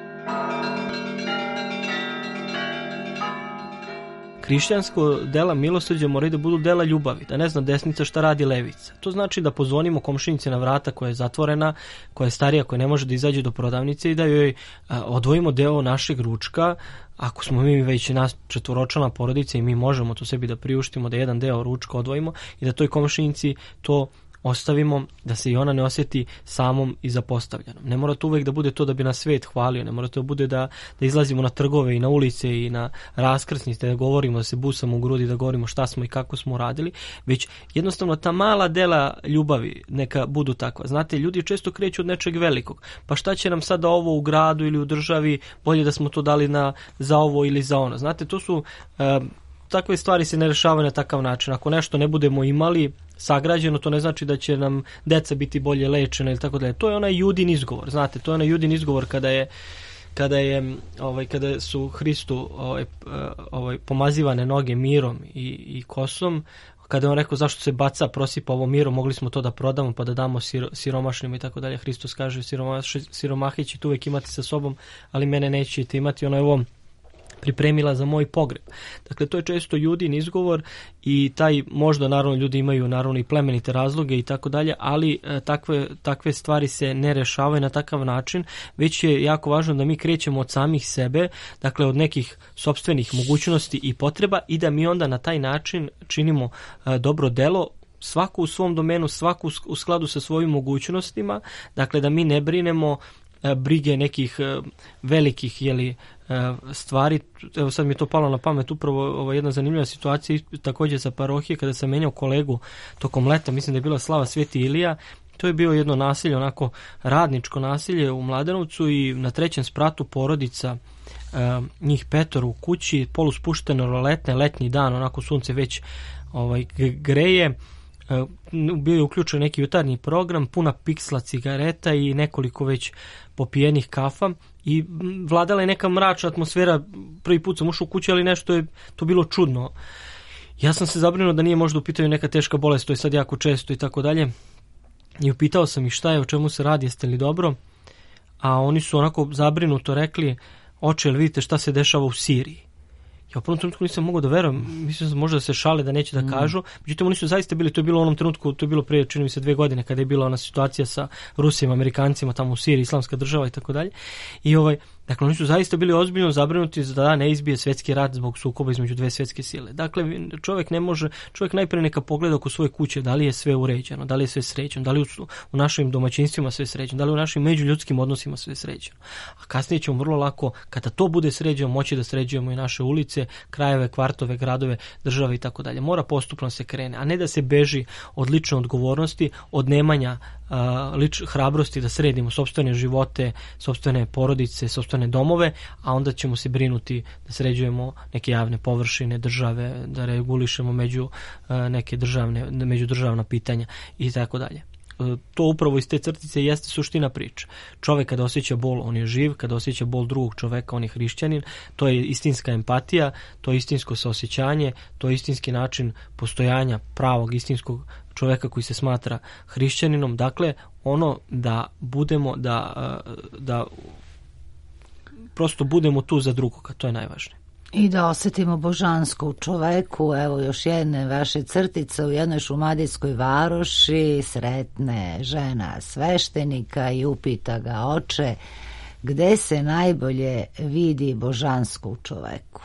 Hrišćansko dela milosrđa moraju da budu dela ljubavi, da ne zna desnica šta radi levica. To znači da pozvonimo komšinici na vrata koja je zatvorena, koja je starija, koja ne može da izađe do prodavnice i da joj a, odvojimo deo našeg ručka. Ako smo mi već nas četvoročlana porodica i mi možemo to sebi da priuštimo, da jedan deo ručka odvojimo i da toj komšinici to ostavimo, da se i ona ne osjeti samom i zapostavljenom. Ne mora to uvek da bude to da bi nas svet hvalio, ne mora to da bude da, da izlazimo na trgove i na ulice i na raskrsnice, da govorimo, da se busamo u grudi, da govorimo šta smo i kako smo radili, već jednostavno ta mala dela ljubavi neka budu takva. Znate, ljudi često kreću od nečeg velikog, pa šta će nam sada ovo u gradu ili u državi, bolje da smo to dali na, za ovo ili za ono. Znate, to su... Uh, takve stvari se ne rešavaju na takav način. Ako nešto ne budemo imali sagrađeno, to ne znači da će nam deca biti bolje lečena ili tako dalje. To je onaj Judin izgovor. Znate, to je onaj Judin izgovor kada je kada je ovaj kada su Hristu ovaj, ovaj pomazivane noge mirom i i kosom, kada je on rekao zašto se baca prosipa ovo mirom, mogli smo to da prodamo pa da damo siro, siromašnima i tako dalje. Hristos kaže siromahi ćete uvek imati sa sobom, ali mene nećete imati. Ono je ovo pripremila za moj pogreb. Dakle, to je često Judin izgovor i taj, možda naravno ljudi imaju naravno i plemenite razloge i tako dalje, ali e, takve, takve stvari se ne rešavaju na takav način, već je jako važno da mi krećemo od samih sebe, dakle od nekih sopstvenih mogućnosti i potreba i da mi onda na taj način činimo e, dobro delo, svako u svom domenu, svako u skladu sa svojim mogućnostima, dakle da mi ne brinemo brige nekih velikih jeli, stvari. Evo sad mi je to palo na pamet upravo ova jedna zanimljiva situacija također sa parohije kada sam menjao kolegu tokom leta, mislim da je bila slava Sveti Ilija. To je bio jedno nasilje, onako radničko nasilje u Mladenovcu i na trećem spratu porodica, njih petor u kući, poluspuštene roletne, letnji dan, onako sunce već ovaj, greje. Bio je uključen neki jutarnji program, puna piksla cigareta i nekoliko već popijenih kafa i vladala je neka mračna atmosfera. Prvi put sam ušao u kuću, ali nešto je to bilo čudno. Ja sam se zabrinuo da nije možda u pitanju neka teška bolest, to je sad jako često i tako dalje. I upitao sam ih šta je, o čemu se radi, jeste li dobro? A oni su onako zabrinuto rekli, oče, jel vidite šta se dešava u Siriji? Ja u prvom trenutku nisam mogao da verujem, mislim da možda da se šale, da neće da kažu, međutim oni su zaista bili, to je bilo u onom trenutku, to je bilo prije, čini mi se, dve godine kada je bila ona situacija sa Rusijama, Amerikancima tamo u Siriji, Islamska država i tako dalje. I ovaj, dakle, oni su zaista bili ozbiljno zabrinuti da ne izbije svetski rat zbog sukoba između dve svetske sile. Dakle, čovjek ne može, čovjek najprije neka pogleda oko svoje kuće, da li je sve uređeno, da li je sve sređeno, da li u, u našim domaćinstvima sve sređeno, da li u našim međuljudskim odnosima sve sređeno. A kasnije ćemo vrlo lako, kada to bude sređeno, moći da sređujemo i naše ulice, krajeve, kvartove, gradove, države i tako dalje. Mora postupno se krene, a ne da se beži od lične odgovornosti, od nemanja uh, lič, hrabrosti da sredimo sopstvene živote, sopstvene porodice, sopstvene domove, a onda ćemo se brinuti da sređujemo neke javne površine, države, da regulišemo među uh, neke državne, međudržavna pitanja i tako dalje. To upravo iz te crtice jeste suština priče. Čovjek kada osjeća bol, on je živ, kada osjeća bol drugog čoveka, on je hrišćanin, to je istinska empatija, to je istinsko saosjećanje, to je istinski način postojanja pravog istinskog čoveka koji se smatra hrišćaninom. Dakle, ono da budemo, da, da prosto budemo tu za drugoga, to je najvažnije. I da osjetimo božansko u čoveku. Evo još jedne vaše crtice. U jednoj šumadijskoj varoši sretne žena sveštenika i upita ga: oče, gde se najbolje vidi božansko u čoveku?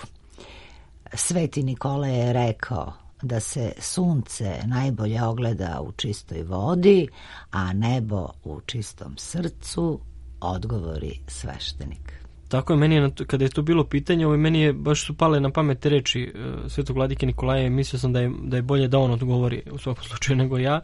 Sveti Nikola je rekao da se sunce najbolje ogleda u čistoj vodi, a nebo u čistom srcu, odgovori sveštenik. Tako je, meni je, kada je to bilo pitanje, ovo meni je baš su pale na pamet te reči uh, Svetog vladike Nikolaja i mislio sam da je, da je bolje da on odgovori u svakom slučaju nego ja.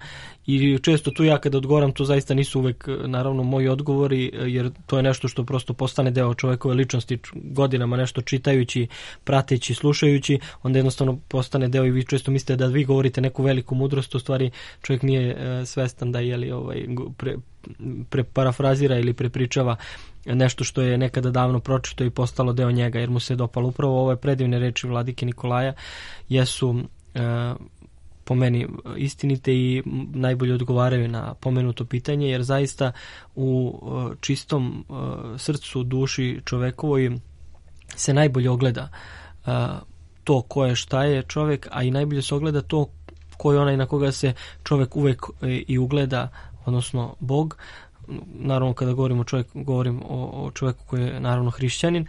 I često tu ja kada odgovaram, to zaista nisu uvek naravno moji odgovori, jer to je nešto što prosto postane deo čovekove ličnosti godinama, nešto čitajući, prateći, slušajući, onda jednostavno postane deo i vi često mislite da vi govorite neku veliku mudrost, u stvari čovjek nije uh, svestan da je li ovaj pre, pre parafrazira ili prepričava nešto što je nekada davno pročito i postalo deo njega, jer mu se dopalo. Upravo ove predivne reči vladike Nikolaja jesu e, po meni istinite i najbolje odgovaraju na pomenuto pitanje, jer zaista u e, čistom e, srcu, duši čovekovoj se najbolje ogleda e, to ko je, šta je čovek, a i najbolje se ogleda to ko je onaj na koga se čovek uvek e, i ugleda, odnosno Bog. Naravno, kada govorim o čovjeku, govorim o, o čovjeku koji je naravno hrišćanin.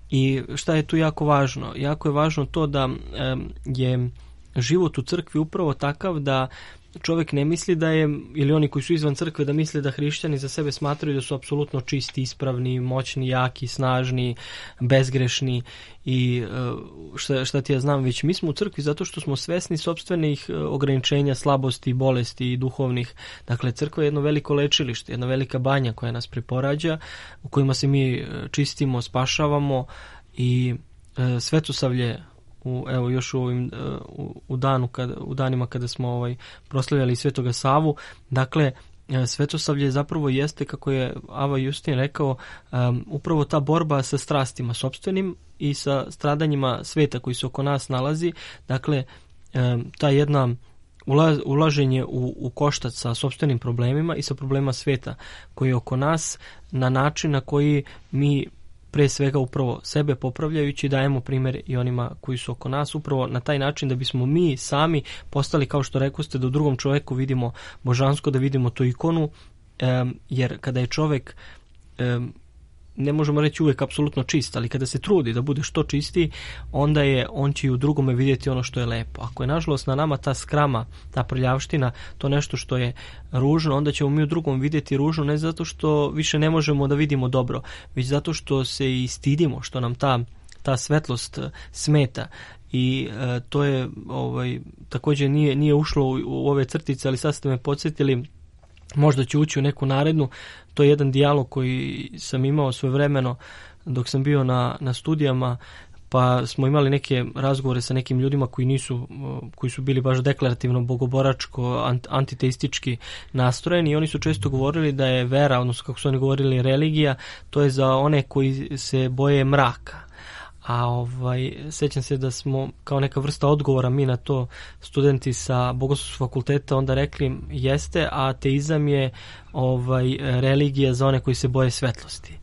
I šta je tu jako važno? Jako je važno to da e, je život u crkvi upravo takav da čovjek ne misli da je, ili oni koji su izvan crkve, da misle da hrišćani za sebe smatraju da su apsolutno čisti, ispravni, moćni, jaki, snažni, bezgrešni i šta, šta ti ja znam, već mi smo u crkvi zato što smo svesni sopstvenih ograničenja, slabosti, bolesti i duhovnih. Dakle, crkva je jedno veliko lečilište, jedna velika banja koja nas preporađa, u kojima se mi čistimo, spašavamo i e, svetosavlje u, evo još u ovim u, u danu kada, u danima kada smo ovaj proslavljali Svetoga Savu. Dakle, svetosavlje zapravo jeste, kako je Ava Justin rekao, um, upravo ta borba sa strastima sopstvenim i sa stradanjima sveta koji se oko nas nalazi. Dakle, um, ta jedna ula, ulaženje u, u koštac sa sopstvenim problemima i sa problema sveta koji je oko nas, na način na koji mi pre svega upravo sebe popravljajući dajemo primjer i onima koji su oko nas, upravo na taj način da bismo mi sami postali, kao što rekoste, da u drugom čovjeku vidimo božansko, da vidimo tu ikonu, jer kada je čovjek, ne možemo reći uvijek apsolutno čist, ali kada se trudi da bude što čistiji, onda je on će i u drugome vidjeti ono što je lepo. Ako je nažalost na nama ta skrama, ta prljavština, to nešto što je ružno, onda ćemo mi u drugom vidjeti ružno, ne zato što više ne možemo da vidimo dobro, već zato što se i stidimo, što nam ta, ta svetlost smeta. I e, to je ovaj, također nije, nije ušlo u, u ove crtice, ali sad ste me podsjetili, možda ću ući u neku narednu. To je jedan dijalog koji sam imao svojevremeno dok sam bio na, na studijama, pa smo imali neke razgovore sa nekim ljudima koji nisu, koji su bili baš deklarativno bogoboračko, antiteistički nastrojeni, i oni su često govorili da je vera, odnosno kako su oni govorili religija, to je za one koji se boje mraka. A ovaj, sećam se da smo kao neka vrsta odgovora mi na to, studenti sa Bogoslovskog fakulteta, onda rekli jeste, a ateizam je ovaj, religija za one koji se boje svetlosti.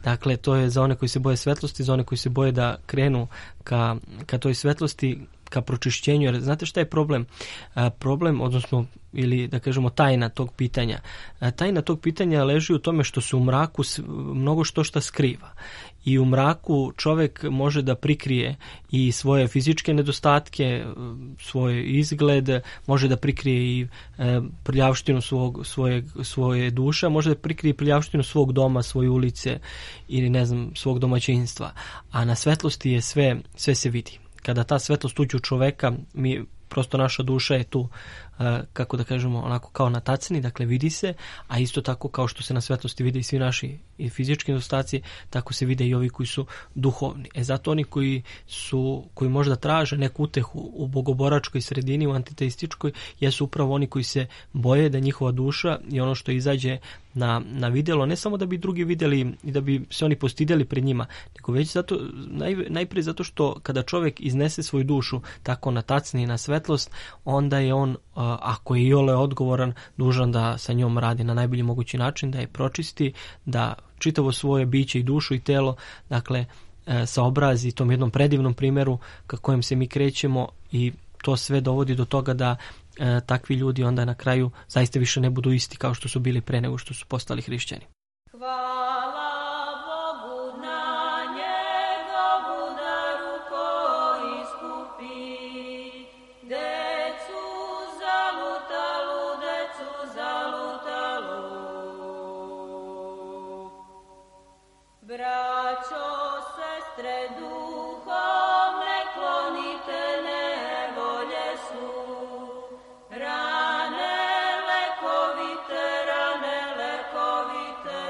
Dakle, to je za one koji se boje svetlosti, za one koji se boje da krenu ka, ka toj svetlosti, ka pročišćenju. Jer znate šta je problem? A, problem, odnosno, ili da kažemo tajna tog pitanja. A, tajna tog pitanja leži u tome što se u mraku mnogo što šta skriva. I u mraku čovek može da prikrije i svoje fizičke nedostatke, svoj izgled, može da prikrije i e, prljavštinu svog, svoje, svoje duše, može da prikrije i prljavštinu svog doma, svoje ulice ili ne znam, svog domaćinstva. A na svetlosti je sve, sve se vidi. Kada ta svetlost uđe u čoveka, mi prosto naša duša je tu, kako da kažemo, onako kao na tacni, dakle vidi se, a isto tako kao što se na svetlosti vide i svi naši i fizički nedostaci, tako se vide i ovi koji su duhovni. E zato oni koji su, koji možda traže neku utehu u bogoboračkoj sredini, u antiteističkoj, jesu upravo oni koji se boje da njihova duša i ono što izađe na, na vidjelo, ne samo da bi drugi vidjeli i da bi se oni postidjeli pred njima, nego već zato, naj, najprije zato što kada čovjek iznese svoju dušu tako na tacni i na svetlost, onda je on, ako je iole odgovoran, dužan da sa njom radi na najbolji mogući način, da je pročisti, da čitavo svoje biće i dušu i telo, dakle, saobrazi tom jednom predivnom primjeru ka kojem se mi krećemo, i to sve dovodi do toga da e, takvi ljudi onda na kraju zaista više ne budu isti kao što su bili pre nego što su postali hrišćani. Hvala Bogu na njegovu daru koji iskupi decu zalutalu, decu zalutalu. Braćo, sestre, duhom ne klonite, nevolje su rane lekovite, rane lekovite.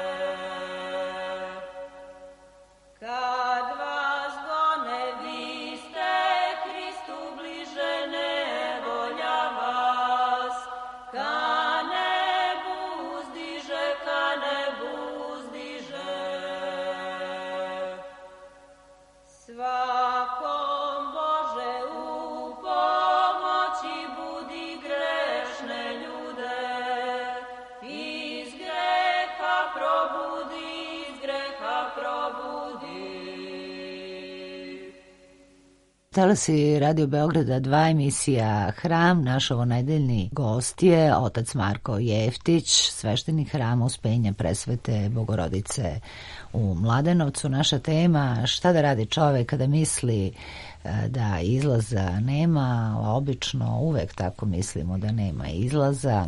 Kad vas gone, vi ste Hristu bliže, nevolja vas ka nebu uzdiže, ka nebu uzdiže. Svakom Bože u pomoći budi grešne ljude, iz greha probudi, iz greha probudi. Talasi Radio Beograda dva, emisija Hram. Naš ovonedeljni gost je otac Marko Jeftić, sveštenik Hrama Uspenja Presvete Bogorodice u Mladenovcu. Naša tema: šta da radi čovek kada misli da izlaza nema. Obično uvek tako mislimo da nema izlaza,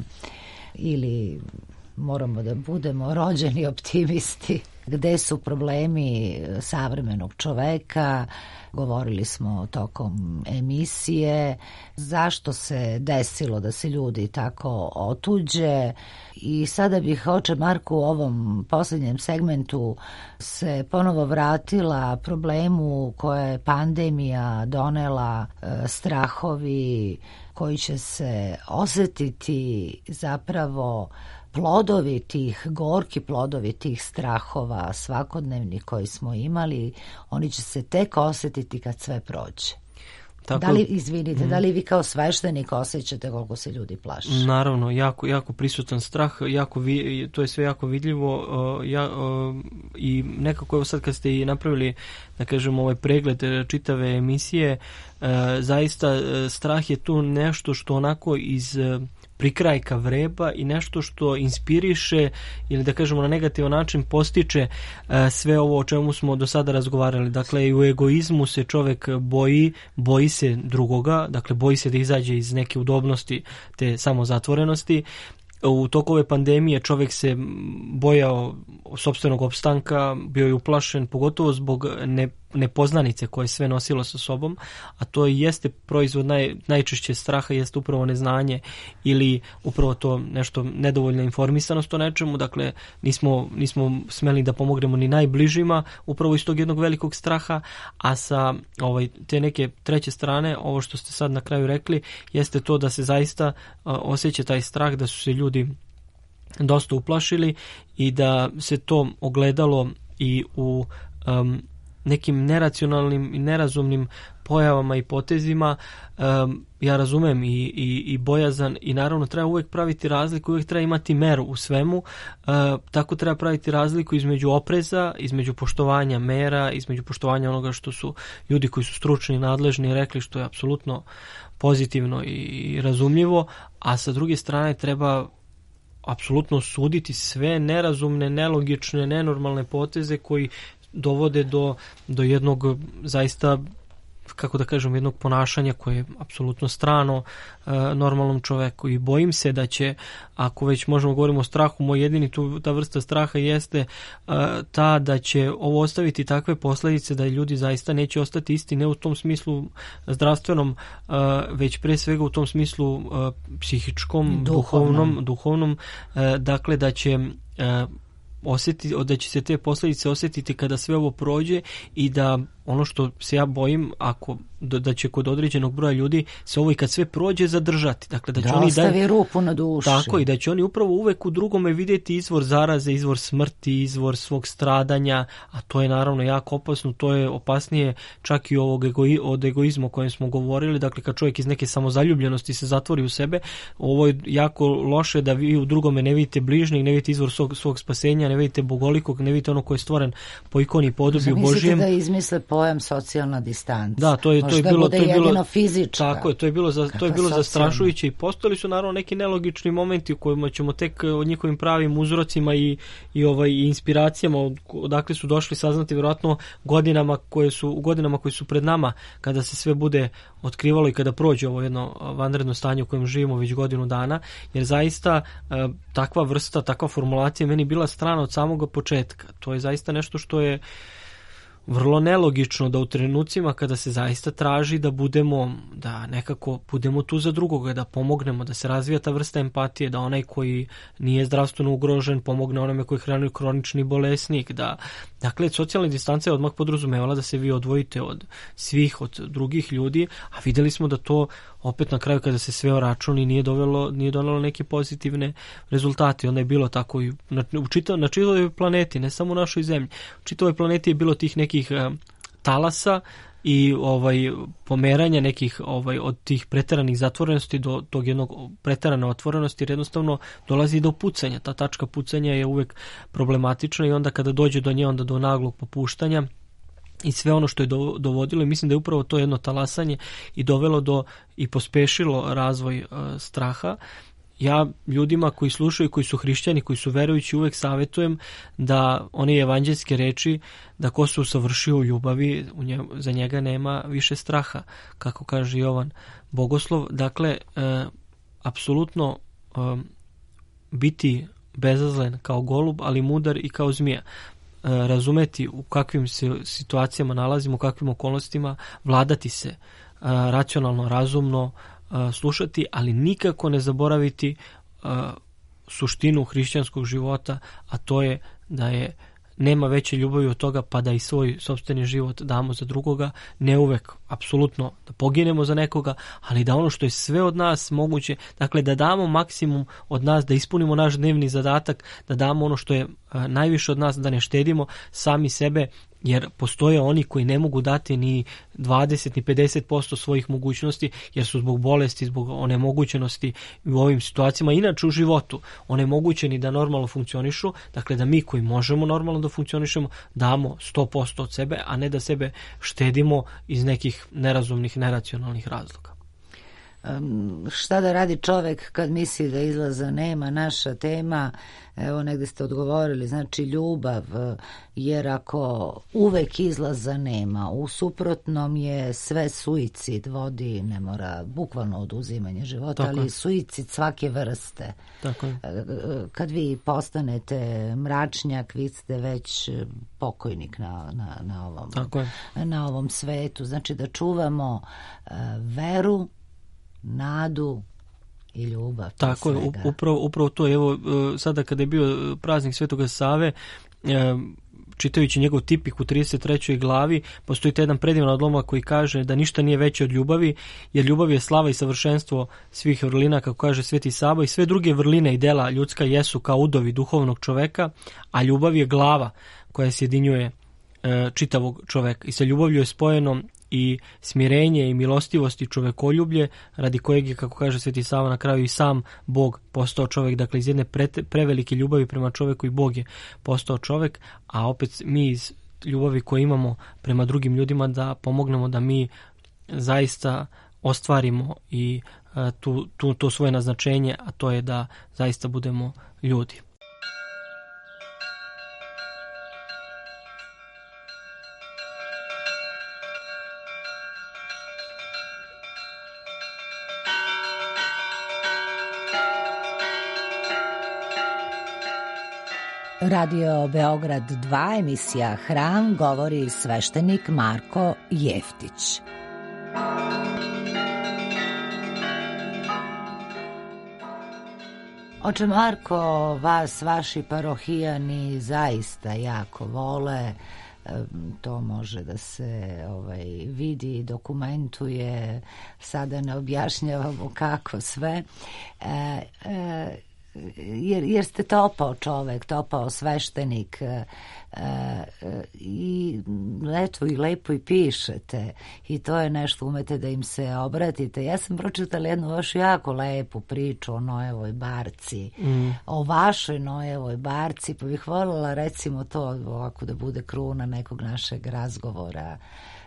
ili moramo da budemo rođeni optimisti. Gde su problemi savremenog čoveka? Govorili smo tokom emisije zašto se desilo da se ljudi tako otuđe, i sada bih, oče Marku, u ovom posljednjem segmentu se ponovo vratila problemu koje je pandemija donela, strahovi koji će se osjetiti, zapravo plodovi tih, gorki plodovi tih strahova svakodnevnih koji smo imali, oni će se tek osjetiti kad sve prođe. Tako, da li, izvinite, mm. da li vi kao sveštenik osjećate koliko se ljudi plaše? Naravno, jako, jako prisutan strah, jako vi, to je sve jako vidljivo, uh, ja, uh, i nekako evo sad kad ste i napravili, da kažem, ovaj pregled čitave emisije, uh, zaista uh, strah je tu nešto što onako iz uh, prikrajka vreba i nešto što inspiriše ili, da kažemo, na negativan način postiče uh, sve ovo o čemu smo do sada razgovarali. Dakle, i u egoizmu se čovek boji, boji se drugoga, dakle boji se da izađe iz neke udobnosti te samozatvorenosti. U toku ove pandemije čovjek se bojao sopstvenog opstanka, bio je uplašen, pogotovo zbog ne, nepoznanice koje je sve nosilo sa sobom, a to jeste proizvod naj, najčešće straha, jeste upravo neznanje ili upravo to nešto nedovoljna informisanost o nečemu. Dakle, nismo, nismo smeli da pomognemo ni najbližima upravo iz tog jednog velikog straha, a sa ovaj, te neke treće strane, ovo što ste sad na kraju rekli, jeste to da se zaista uh, osjeća taj strah, da su se ljudi dosta uplašili i da se to ogledalo i u um, nekim neracionalnim i nerazumnim pojavama i potezima. Um, ja razumem i, i, i bojazan i naravno treba uvek praviti razliku, uvek treba imati meru u svemu, uh, tako treba praviti razliku između opreza, između poštovanja mera, između poštovanja onoga što su ljudi koji su stručni i nadležni rekli, što je apsolutno pozitivno i razumljivo, a sa druge strane treba apsolutno suditi sve nerazumne, nelogične, nenormalne poteze koji dovode do, do jednog zaista, kako da kažem, jednog ponašanja koje je apsolutno strano uh, normalnom čoveku. I bojim se da će, ako već možemo govorimo o strahu, moj jedini tu, ta vrsta straha jeste uh, ta da će ovo ostaviti takve posledice da ljudi zaista neće ostati isti, ne u tom smislu zdravstvenom, uh, već pre svega u tom smislu uh, psihičkom, duhovnom, duhovnom, duhovnom uh, dakle da će uh, osjeti, da će se te posljedice osjetiti kada sve ovo prođe i da ono što se ja bojim, ako da će kod određenog broja ljudi se ovo i kad sve prođe zadržati. Dakle, da će da oni ostavi da, rupu na duši. Tako, i da će oni upravo uvek u drugome vidjeti izvor zaraze, izvor smrti, izvor svog stradanja, a to je naravno jako opasno, to je opasnije čak i ovog egoi, od egoizma o kojem smo govorili. Dakle, kad čovjek iz neke samozaljubljenosti se zatvori u sebe, ovo je jako loše da vi u drugome ne vidite bližnjeg, ne vidite izvor svog, svog spasenja, ne vidite bogolikog, ne vidite ono koje je stvoren po ikoni i podobiju Božjem. Zamislite da izmisle pojam socijalna distanca. Da, to je to je bilo to je bilo fizička. Tako je, to je bilo za to je bilo zastrašujuće i postojali su naravno neki nelogični momenti u kojima ćemo tek o njihovim pravim uzrocima i i ovaj i inspiracijama odakle su došli saznati vjerojatno godinama koje su u godinama koje su pred nama, kada se sve bude otkrivalo i kada prođe ovo jedno vanredno stanje u kojem živimo već godinu dana, jer zaista e, takva vrsta, takva formulacija meni bila strana od samog početka. To je zaista nešto što je vrlo nelogično, da u trenucima kada se zaista traži da budemo, da nekako budemo tu za drugoga, da pomognemo, da se razvija ta vrsta empatije, da onaj koji nije zdravstveno ugrožen pomogne onome koji je hronični bolesnik, da, dakle, socijalna distanca je odmah podrazumevala da se vi odvojite od svih, od drugih ljudi, a vidjeli smo da to opet na kraju kada se sve oračuni nije dovelo, nije donelo neke pozitivne rezultate. Onda je bilo tako i na, u čitav, na čitavoj planeti, ne samo u našoj zemlji. U čitavoj planeti je bilo tih nekih uh, talasa i ovaj pomeranja nekih ovaj od tih preteranih zatvorenosti do tog jednog preterane otvorenosti, jer jednostavno dolazi do pucanja. Ta tačka pucanja je uvek problematična i onda kada dođe do nje, onda do naglog popuštanja i sve ono što je dovodilo, i mislim da je upravo to jedno talasanje i dovelo do i pospešilo razvoj uh, straha. Ja ljudima koji slušaju, koji su hrišćani, koji su verujući, uvek savjetujem da one evanđelske reči, da ko se usavršio u ljubavi, u nje, za njega nema više straha, kako kaže Jovan Bogoslov. Dakle, uh, apsolutno uh, biti bezazlen kao golub, ali mudar i kao zmija. Razumeti u kakvim se situacijama nalazimo, u kakvim okolnostima, vladati se a, racionalno, razumno, a, slušati, ali nikako ne zaboraviti a, suštinu hrišćanskog života, a to je da je nema veće ljubavi od toga pa da i svoj sopstveni život damo za drugoga, ne uvek, apsolutno da poginemo za nekoga, ali da ono što je sve od nas moguće, dakle da damo maksimum od nas, da ispunimo naš dnevni zadatak, da damo ono što je a, najviše od nas, da ne štedimo sami sebe, jer postoje oni koji ne mogu dati ni dvadeset ni pedeset posto svojih mogućnosti, jer su zbog bolesti, zbog onemogućenosti u ovim situacijama, inače u životu, onemogućeni da normalno funkcionišu. Dakle, da mi koji možemo normalno da funkcionišemo, damo sto posto od sebe, a ne da sebe štedimo iz nekih nerazumnih, neracionalnih razloga. Um, šta da radi čovek kad misli da izlaza nema? Naša tema, evo negdje ste odgovorili, znači ljubav, jer ako uvek izlaza nema, u suprotnom je sve suicid, vodi, ne mora bukvalno oduzimanje života, tako ali je. Suicid svake vrste. Tako je. Kad vi postanete mračnjak, vi ste već pokojnik na, na, na, ovom, tako je. na ovom svetu. Znači da čuvamo uh, veru, nadu i ljubav. Tako je, upravo, upravo to. Evo, sada kada je bio praznik Svetoga Save, čitajući njegov tipik u trideset trećoj glavi, postoji taj jedan predivan odlomak koji kaže da ništa nije veće od ljubavi, jer ljubav je slava i savršenstvo svih vrlina, kako kaže Sveti Sava, i sve druge vrline i dela ljudska jesu kao udovi duhovnog čoveka, a ljubav je glava koja sjedinjuje e, čitavog čoveka. I sa ljubavlju je spojeno i smirenje i milostivost i čovekoljublje, radi kojeg je, kako kaže Sveti Sava na kraju, i sam Bog postao čovek. Dakle, iz jedne pre, prevelike ljubavi prema čoveku i Bog je postao čovek, a opet mi iz ljubavi koje imamo prema drugim ljudima da pomognemo da mi zaista ostvarimo i uh, tu, tu, to svoje naznačenje, a to je da zaista budemo ljudi. Radio Beograd dva, emisija Hram, govori sveštenik Marko Jeftić. Oče Marko, vas vaši parohijani zaista jako vole, to može da se ovaj, vidi, dokumentuje, sada ne objašnjavamo kako sve. E, e, Jer, jer ste topao čovek, topao sveštenik e, e, i eto i lepo i pišete i to je nešto, umete da im se obratite. Ja sam pročitala jednu vašu jako lepu priču o Noevoj barci, mm. o vašoj Noevoj barci, pa bih voljela recimo to ovako da bude kruna nekog našeg razgovora.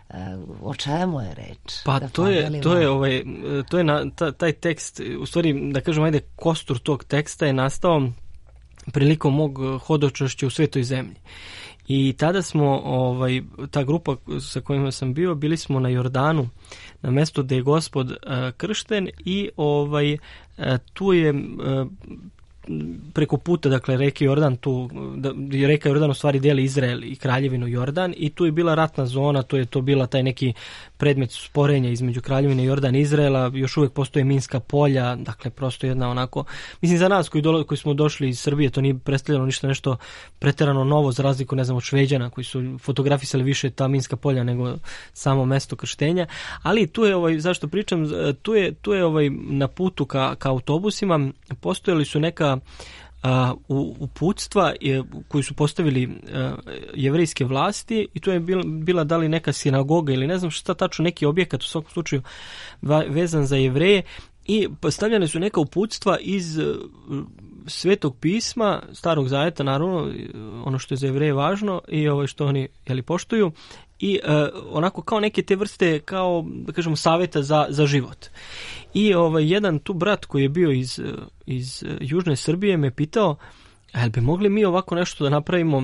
O čemu je reč? Pa da to je to je ovaj to je na, ta, taj tekst, u stvari da kažem ajde kostur tog teksta je nastao prilikom mog hodočašća u Svetoj zemlji. I tada smo ovaj ta grupa sa kojima sam bio, bili smo na Jordanu, na mestu gde je Gospod uh, kršten i ovaj uh, tu je uh, preko puta, dakle, reke Jordan, tu, da, reka Jordan u stvari deli Izrael i kraljevinu Jordan i tu je bila ratna zona, to je to bila taj neki predmet sporenja između kraljevine Jordan i Izraela, još uvek postoje minska polja, dakle, prosto jedna onako, mislim za nas koji, dolo, koji smo došli iz Srbije, to nije predstavljeno ništa nešto preterano novo, za razliku, ne znam, od Šveđana, koji su fotografisali više ta minska polja nego samo mesto krštenja, ali tu je, ovaj, zašto pričam, tu je, tu je ovaj, na putu ka, ka autobusima, postojali su neka Uh, uputstva koju su postavili uh, jevrejske vlasti i to je bila, bila da li neka sinagoga ili ne znam šta tačno, neki objekat u svakom slučaju vezan za Jevreje i postavljene su neka uputstva iz uh, Svetog pisma, Starog zaveta, naravno, ono što je za Jevreje važno i ovo što oni jeli, poštuju i uh, onako kao neke te vrste, kao da kažemo saveta za, za život. I ovaj, jedan tu brat koji je bio iz, iz Južne Srbije me pitao, jel bi mogli mi ovako nešto da napravimo,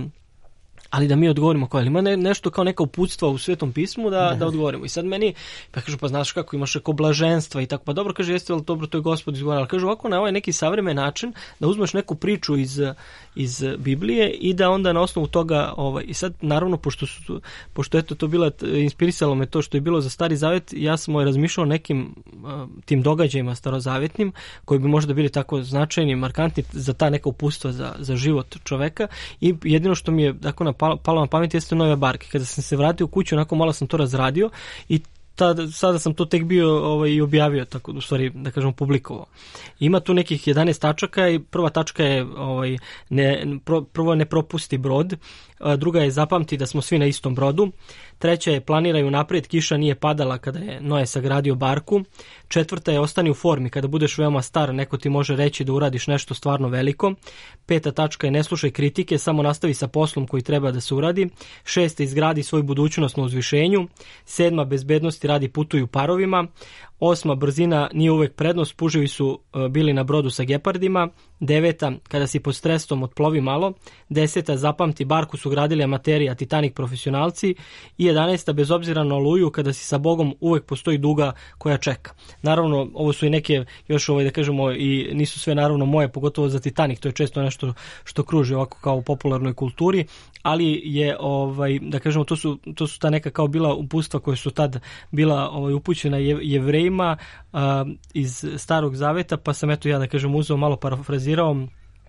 ali da mi odgovorimo kao, ili ima ne, nešto kao neka uputstva u Svetom pismu da, da. da odgovorimo. I sad meni, pa kažu, pa znaš kako, imaš eko blaženstva i tako, pa dobro, kaže, jeste, ali dobro, to je Gospod izgovorio, ali kaže ovako na ovaj neki savremen način da uzmeš neku priču iz, iz Biblije i da onda na osnovu toga, ovaj, i sad naravno, pošto, su, pošto eto to bila, inspirisalo me to što je bilo za Stari Zavet, ja sam ovaj razmišljao o nekim uh, tim događajima starozavetnim, koji bi možda bili tako značajni, markantni za ta neka uputstva za, za život čoveka i jedino što mi je tako na palo na pamet jeste Nove barke. Kada sam se vratio u kuću, onako malo sam to razradio i tada, sada sam to tek bio ovaj, i objavio, tako u stvari, da kažemo, publikovao. Ima tu nekih jedanaest tačaka i prva tačka je ovaj, ne, pro, prvo ne propusti brod, druga je zapamti da smo svi na istom brodu, treća je planiraj unaprijed, kiša nije padala kada je Noe sagradio barku, četvrta je ostani u formi, kada budeš veoma star, neko ti može reći da uradiš nešto stvarno veliko, peta tačka je ne slušaj kritike, samo nastavi sa poslom koji treba da se uradi, šesta izgradi svoju budućnost na uzvišenju, sedma bezbednosti radi putuju parovima, osma brzina nije uvek prednost, puževi su uh, bili na brodu sa gepardima, deveta kada si pod stresom otplovi malo, deseta zapamti barku su gradili amateri, a Titanic profesionalci i jedanaesta bez obzira na oluju kada si sa Bogom uvek postoji duga koja čeka. Naravno, ovo su i neke još ovaj da kažemo i nisu sve naravno moje, pogotovo za Titanic, to je često nešto što kruži ovako kao u popularnoj kulturi, ali je ovaj da kažemo to su to su ta neka kao bila uputstva koje su tad bila ovaj upućena Jevrejima uh, iz Starog Zaveta, pa sam eto ja da kažem uzeo malo parafrazirao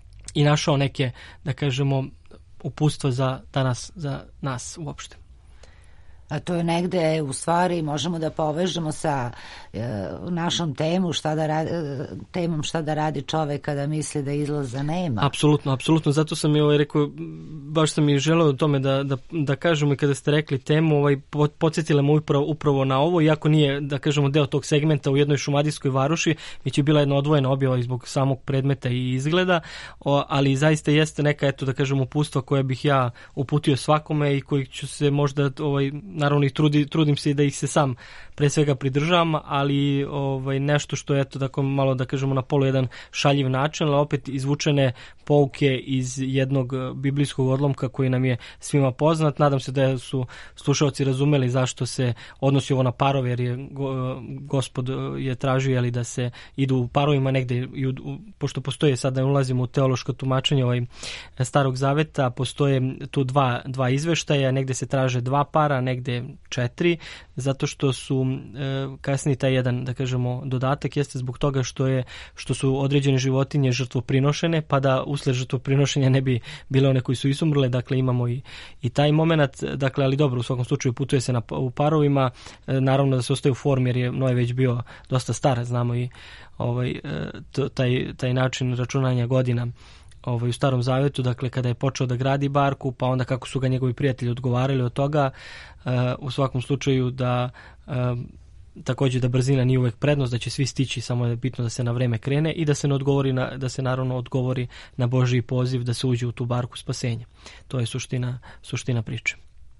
i našao neke da kažemo uputstva za danas, za nas uopšte. A to je negde, u stvari, možemo da povežemo sa e, našom temu, šta da radi, temom šta da radi čovek kada misli da izlaza nema. Apsolutno, apsolutno. Zato sam i ovaj rekao, baš sam i želeo o tome da, da, da kažemo i kada ste rekli temu, ovaj, podsjetila me upravo, upravo na ovo, iako nije, da kažemo, deo tog segmenta u jednoj šumadijskoj varoši, već je bila jedna odvojena objava zbog samog predmeta i izgleda, o, ali zaista jeste neka, eto, da kažemo, upustva koje bih ja uputio svakome i kojih ću se možda, ovaj, naravno i trudi, trudim se i da ih se sam pre svega pridržavam, ali ovaj, nešto što je, eto, tako malo da kažemo na polu jedan šaljiv način, ali opet izvučene pouke iz jednog biblijskog odlomka koji nam je svima poznat. Nadam se da su slušalci razumeli zašto se odnosi ovo na parove, jer je Gospod je tražio ali da se idu u parovima negde, i u, pošto postoje, sad da ulazimo u teološko tumačenje ovaj Starog zaveta, postoje tu dva, dva izveštaja, negde se traže dva para, negde četiri, zato što su e, kasnije taj jedan, da kažemo, dodatak jeste zbog toga što je što su određene životinje žrtvoprinošene, pa da usled žrtvoprinošenja ne bi bile one koji su isumrle, dakle imamo i, i taj moment, dakle, ali dobro, u svakom slučaju putuje se na, u parovima, e, naravno da se ostaje u formi jer je Noe već bio dosta star, znamo i ovaj, e, to, taj, taj način računanja godina ovaj, u Starom Zavetu, dakle kada je počeo da gradi barku, pa onda kako su ga njegovi prijatelji odgovarali od toga, uh, u svakom slučaju da uh, takođe da brzina nije uvek prednost, da će svi stići, samo je bitno da se na vreme krene i da se ne odgovori na, da se naravno odgovori na Božji poziv da se uđe u tu barku spasenja. To je suština, suština priče.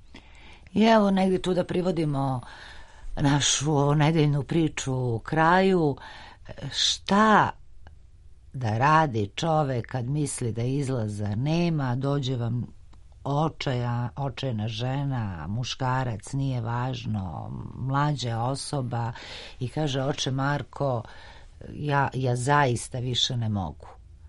I evo negdje tu da privodimo našu nedeljnu priču u kraju. Šta da radi čovek kad misli da izlaza nema, dođe vam očaja, očajna žena, muškarac, nije važno, mlađa osoba i kaže: oče Marko, ja, ja zaista više ne mogu,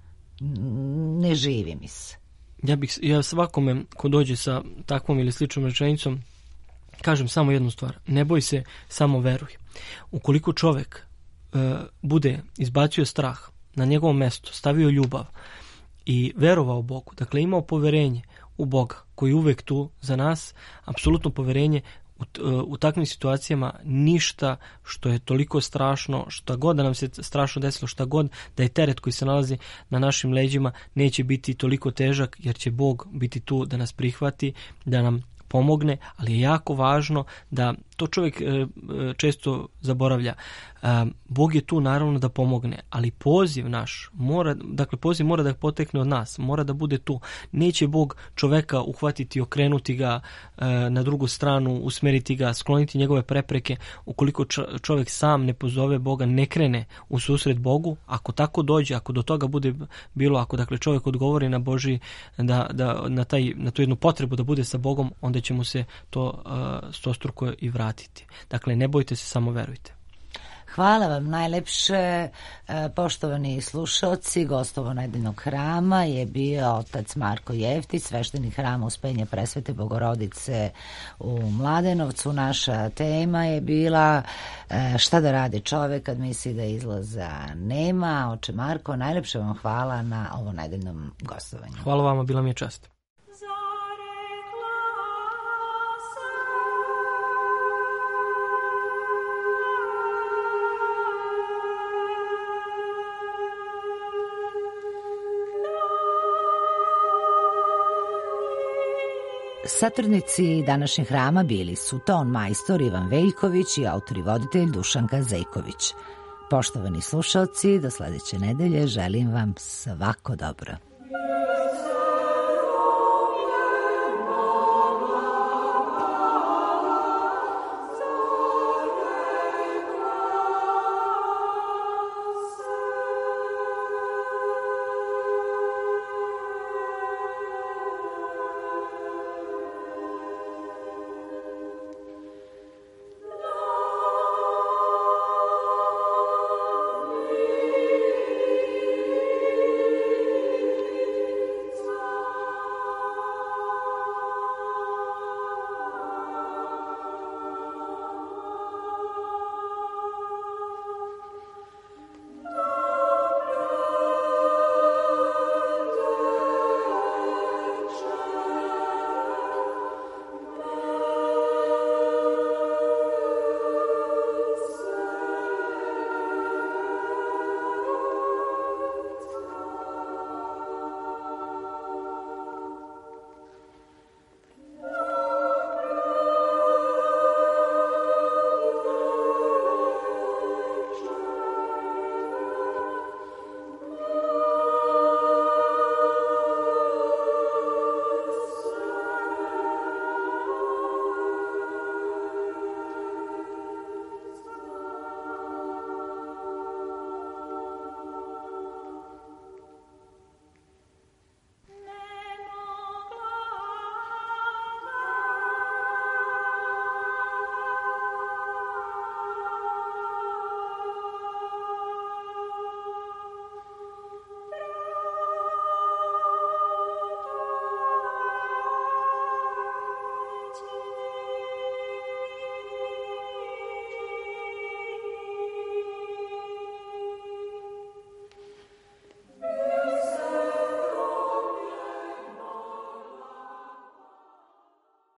ne živi mi se. Ja bih, ja svakome ko dođe sa takvom ili sličnom rečenicom kažem samo jednu stvar: ne boj se, samo veruj. Ukoliko čovek e, bude izbacio strah, na njegovom mestu stavio ljubav i verovao Bogu, dakle imao poverenje u Boga koji je uvek tu za nas, apsolutno poverenje, u, u takvim situacijama ništa što je toliko strašno, šta god da nam se strašno desilo, šta god da je teret koji se nalazi na našim leđima, neće biti toliko težak, jer će Bog biti tu da nas prihvati, da nam pomogne, ali je jako važno da to čovjek često zaboravlja. Bog je tu naravno da pomogne, ali poziv naš mora, dakle poziv mora da potekne od nas, mora da bude tu. Neće Bog čoveka uhvatiti, okrenuti ga na drugu stranu, usmeriti ga, skloniti njegove prepreke ukoliko čovjek sam ne pozove Boga, ne krene u susret Bogu. Ako tako dođe, ako do toga bude bilo, ako dakle čovjek odgovori na Božji, da, da, na, taj, na tu jednu potrebu da bude sa Bogom, onda će mu se to uh, stostruko i vratiti. Dakle, ne bojte se, samo verujte. Hvala vam najlepše, poštovani slušalci. Gostovo nedeljnog hrama je bio otac Marko Jeftić, sveštenik hrama Uspenja Presvete Bogorodice u Mladenovcu. Naša tema je bila šta da radi čovek kad misli da izlaza nema. Oče Marko, najlepše vam hvala na ovo nedeljnom gostovanju. Hvala vama, bila mi je čast. Saradnici današnjeg hrama bili su ton majstor Ivan Veljković i autor i voditelj Dušanka Zejković. Poštovani slušalci, do sledeće nedelje želim vam svako dobro.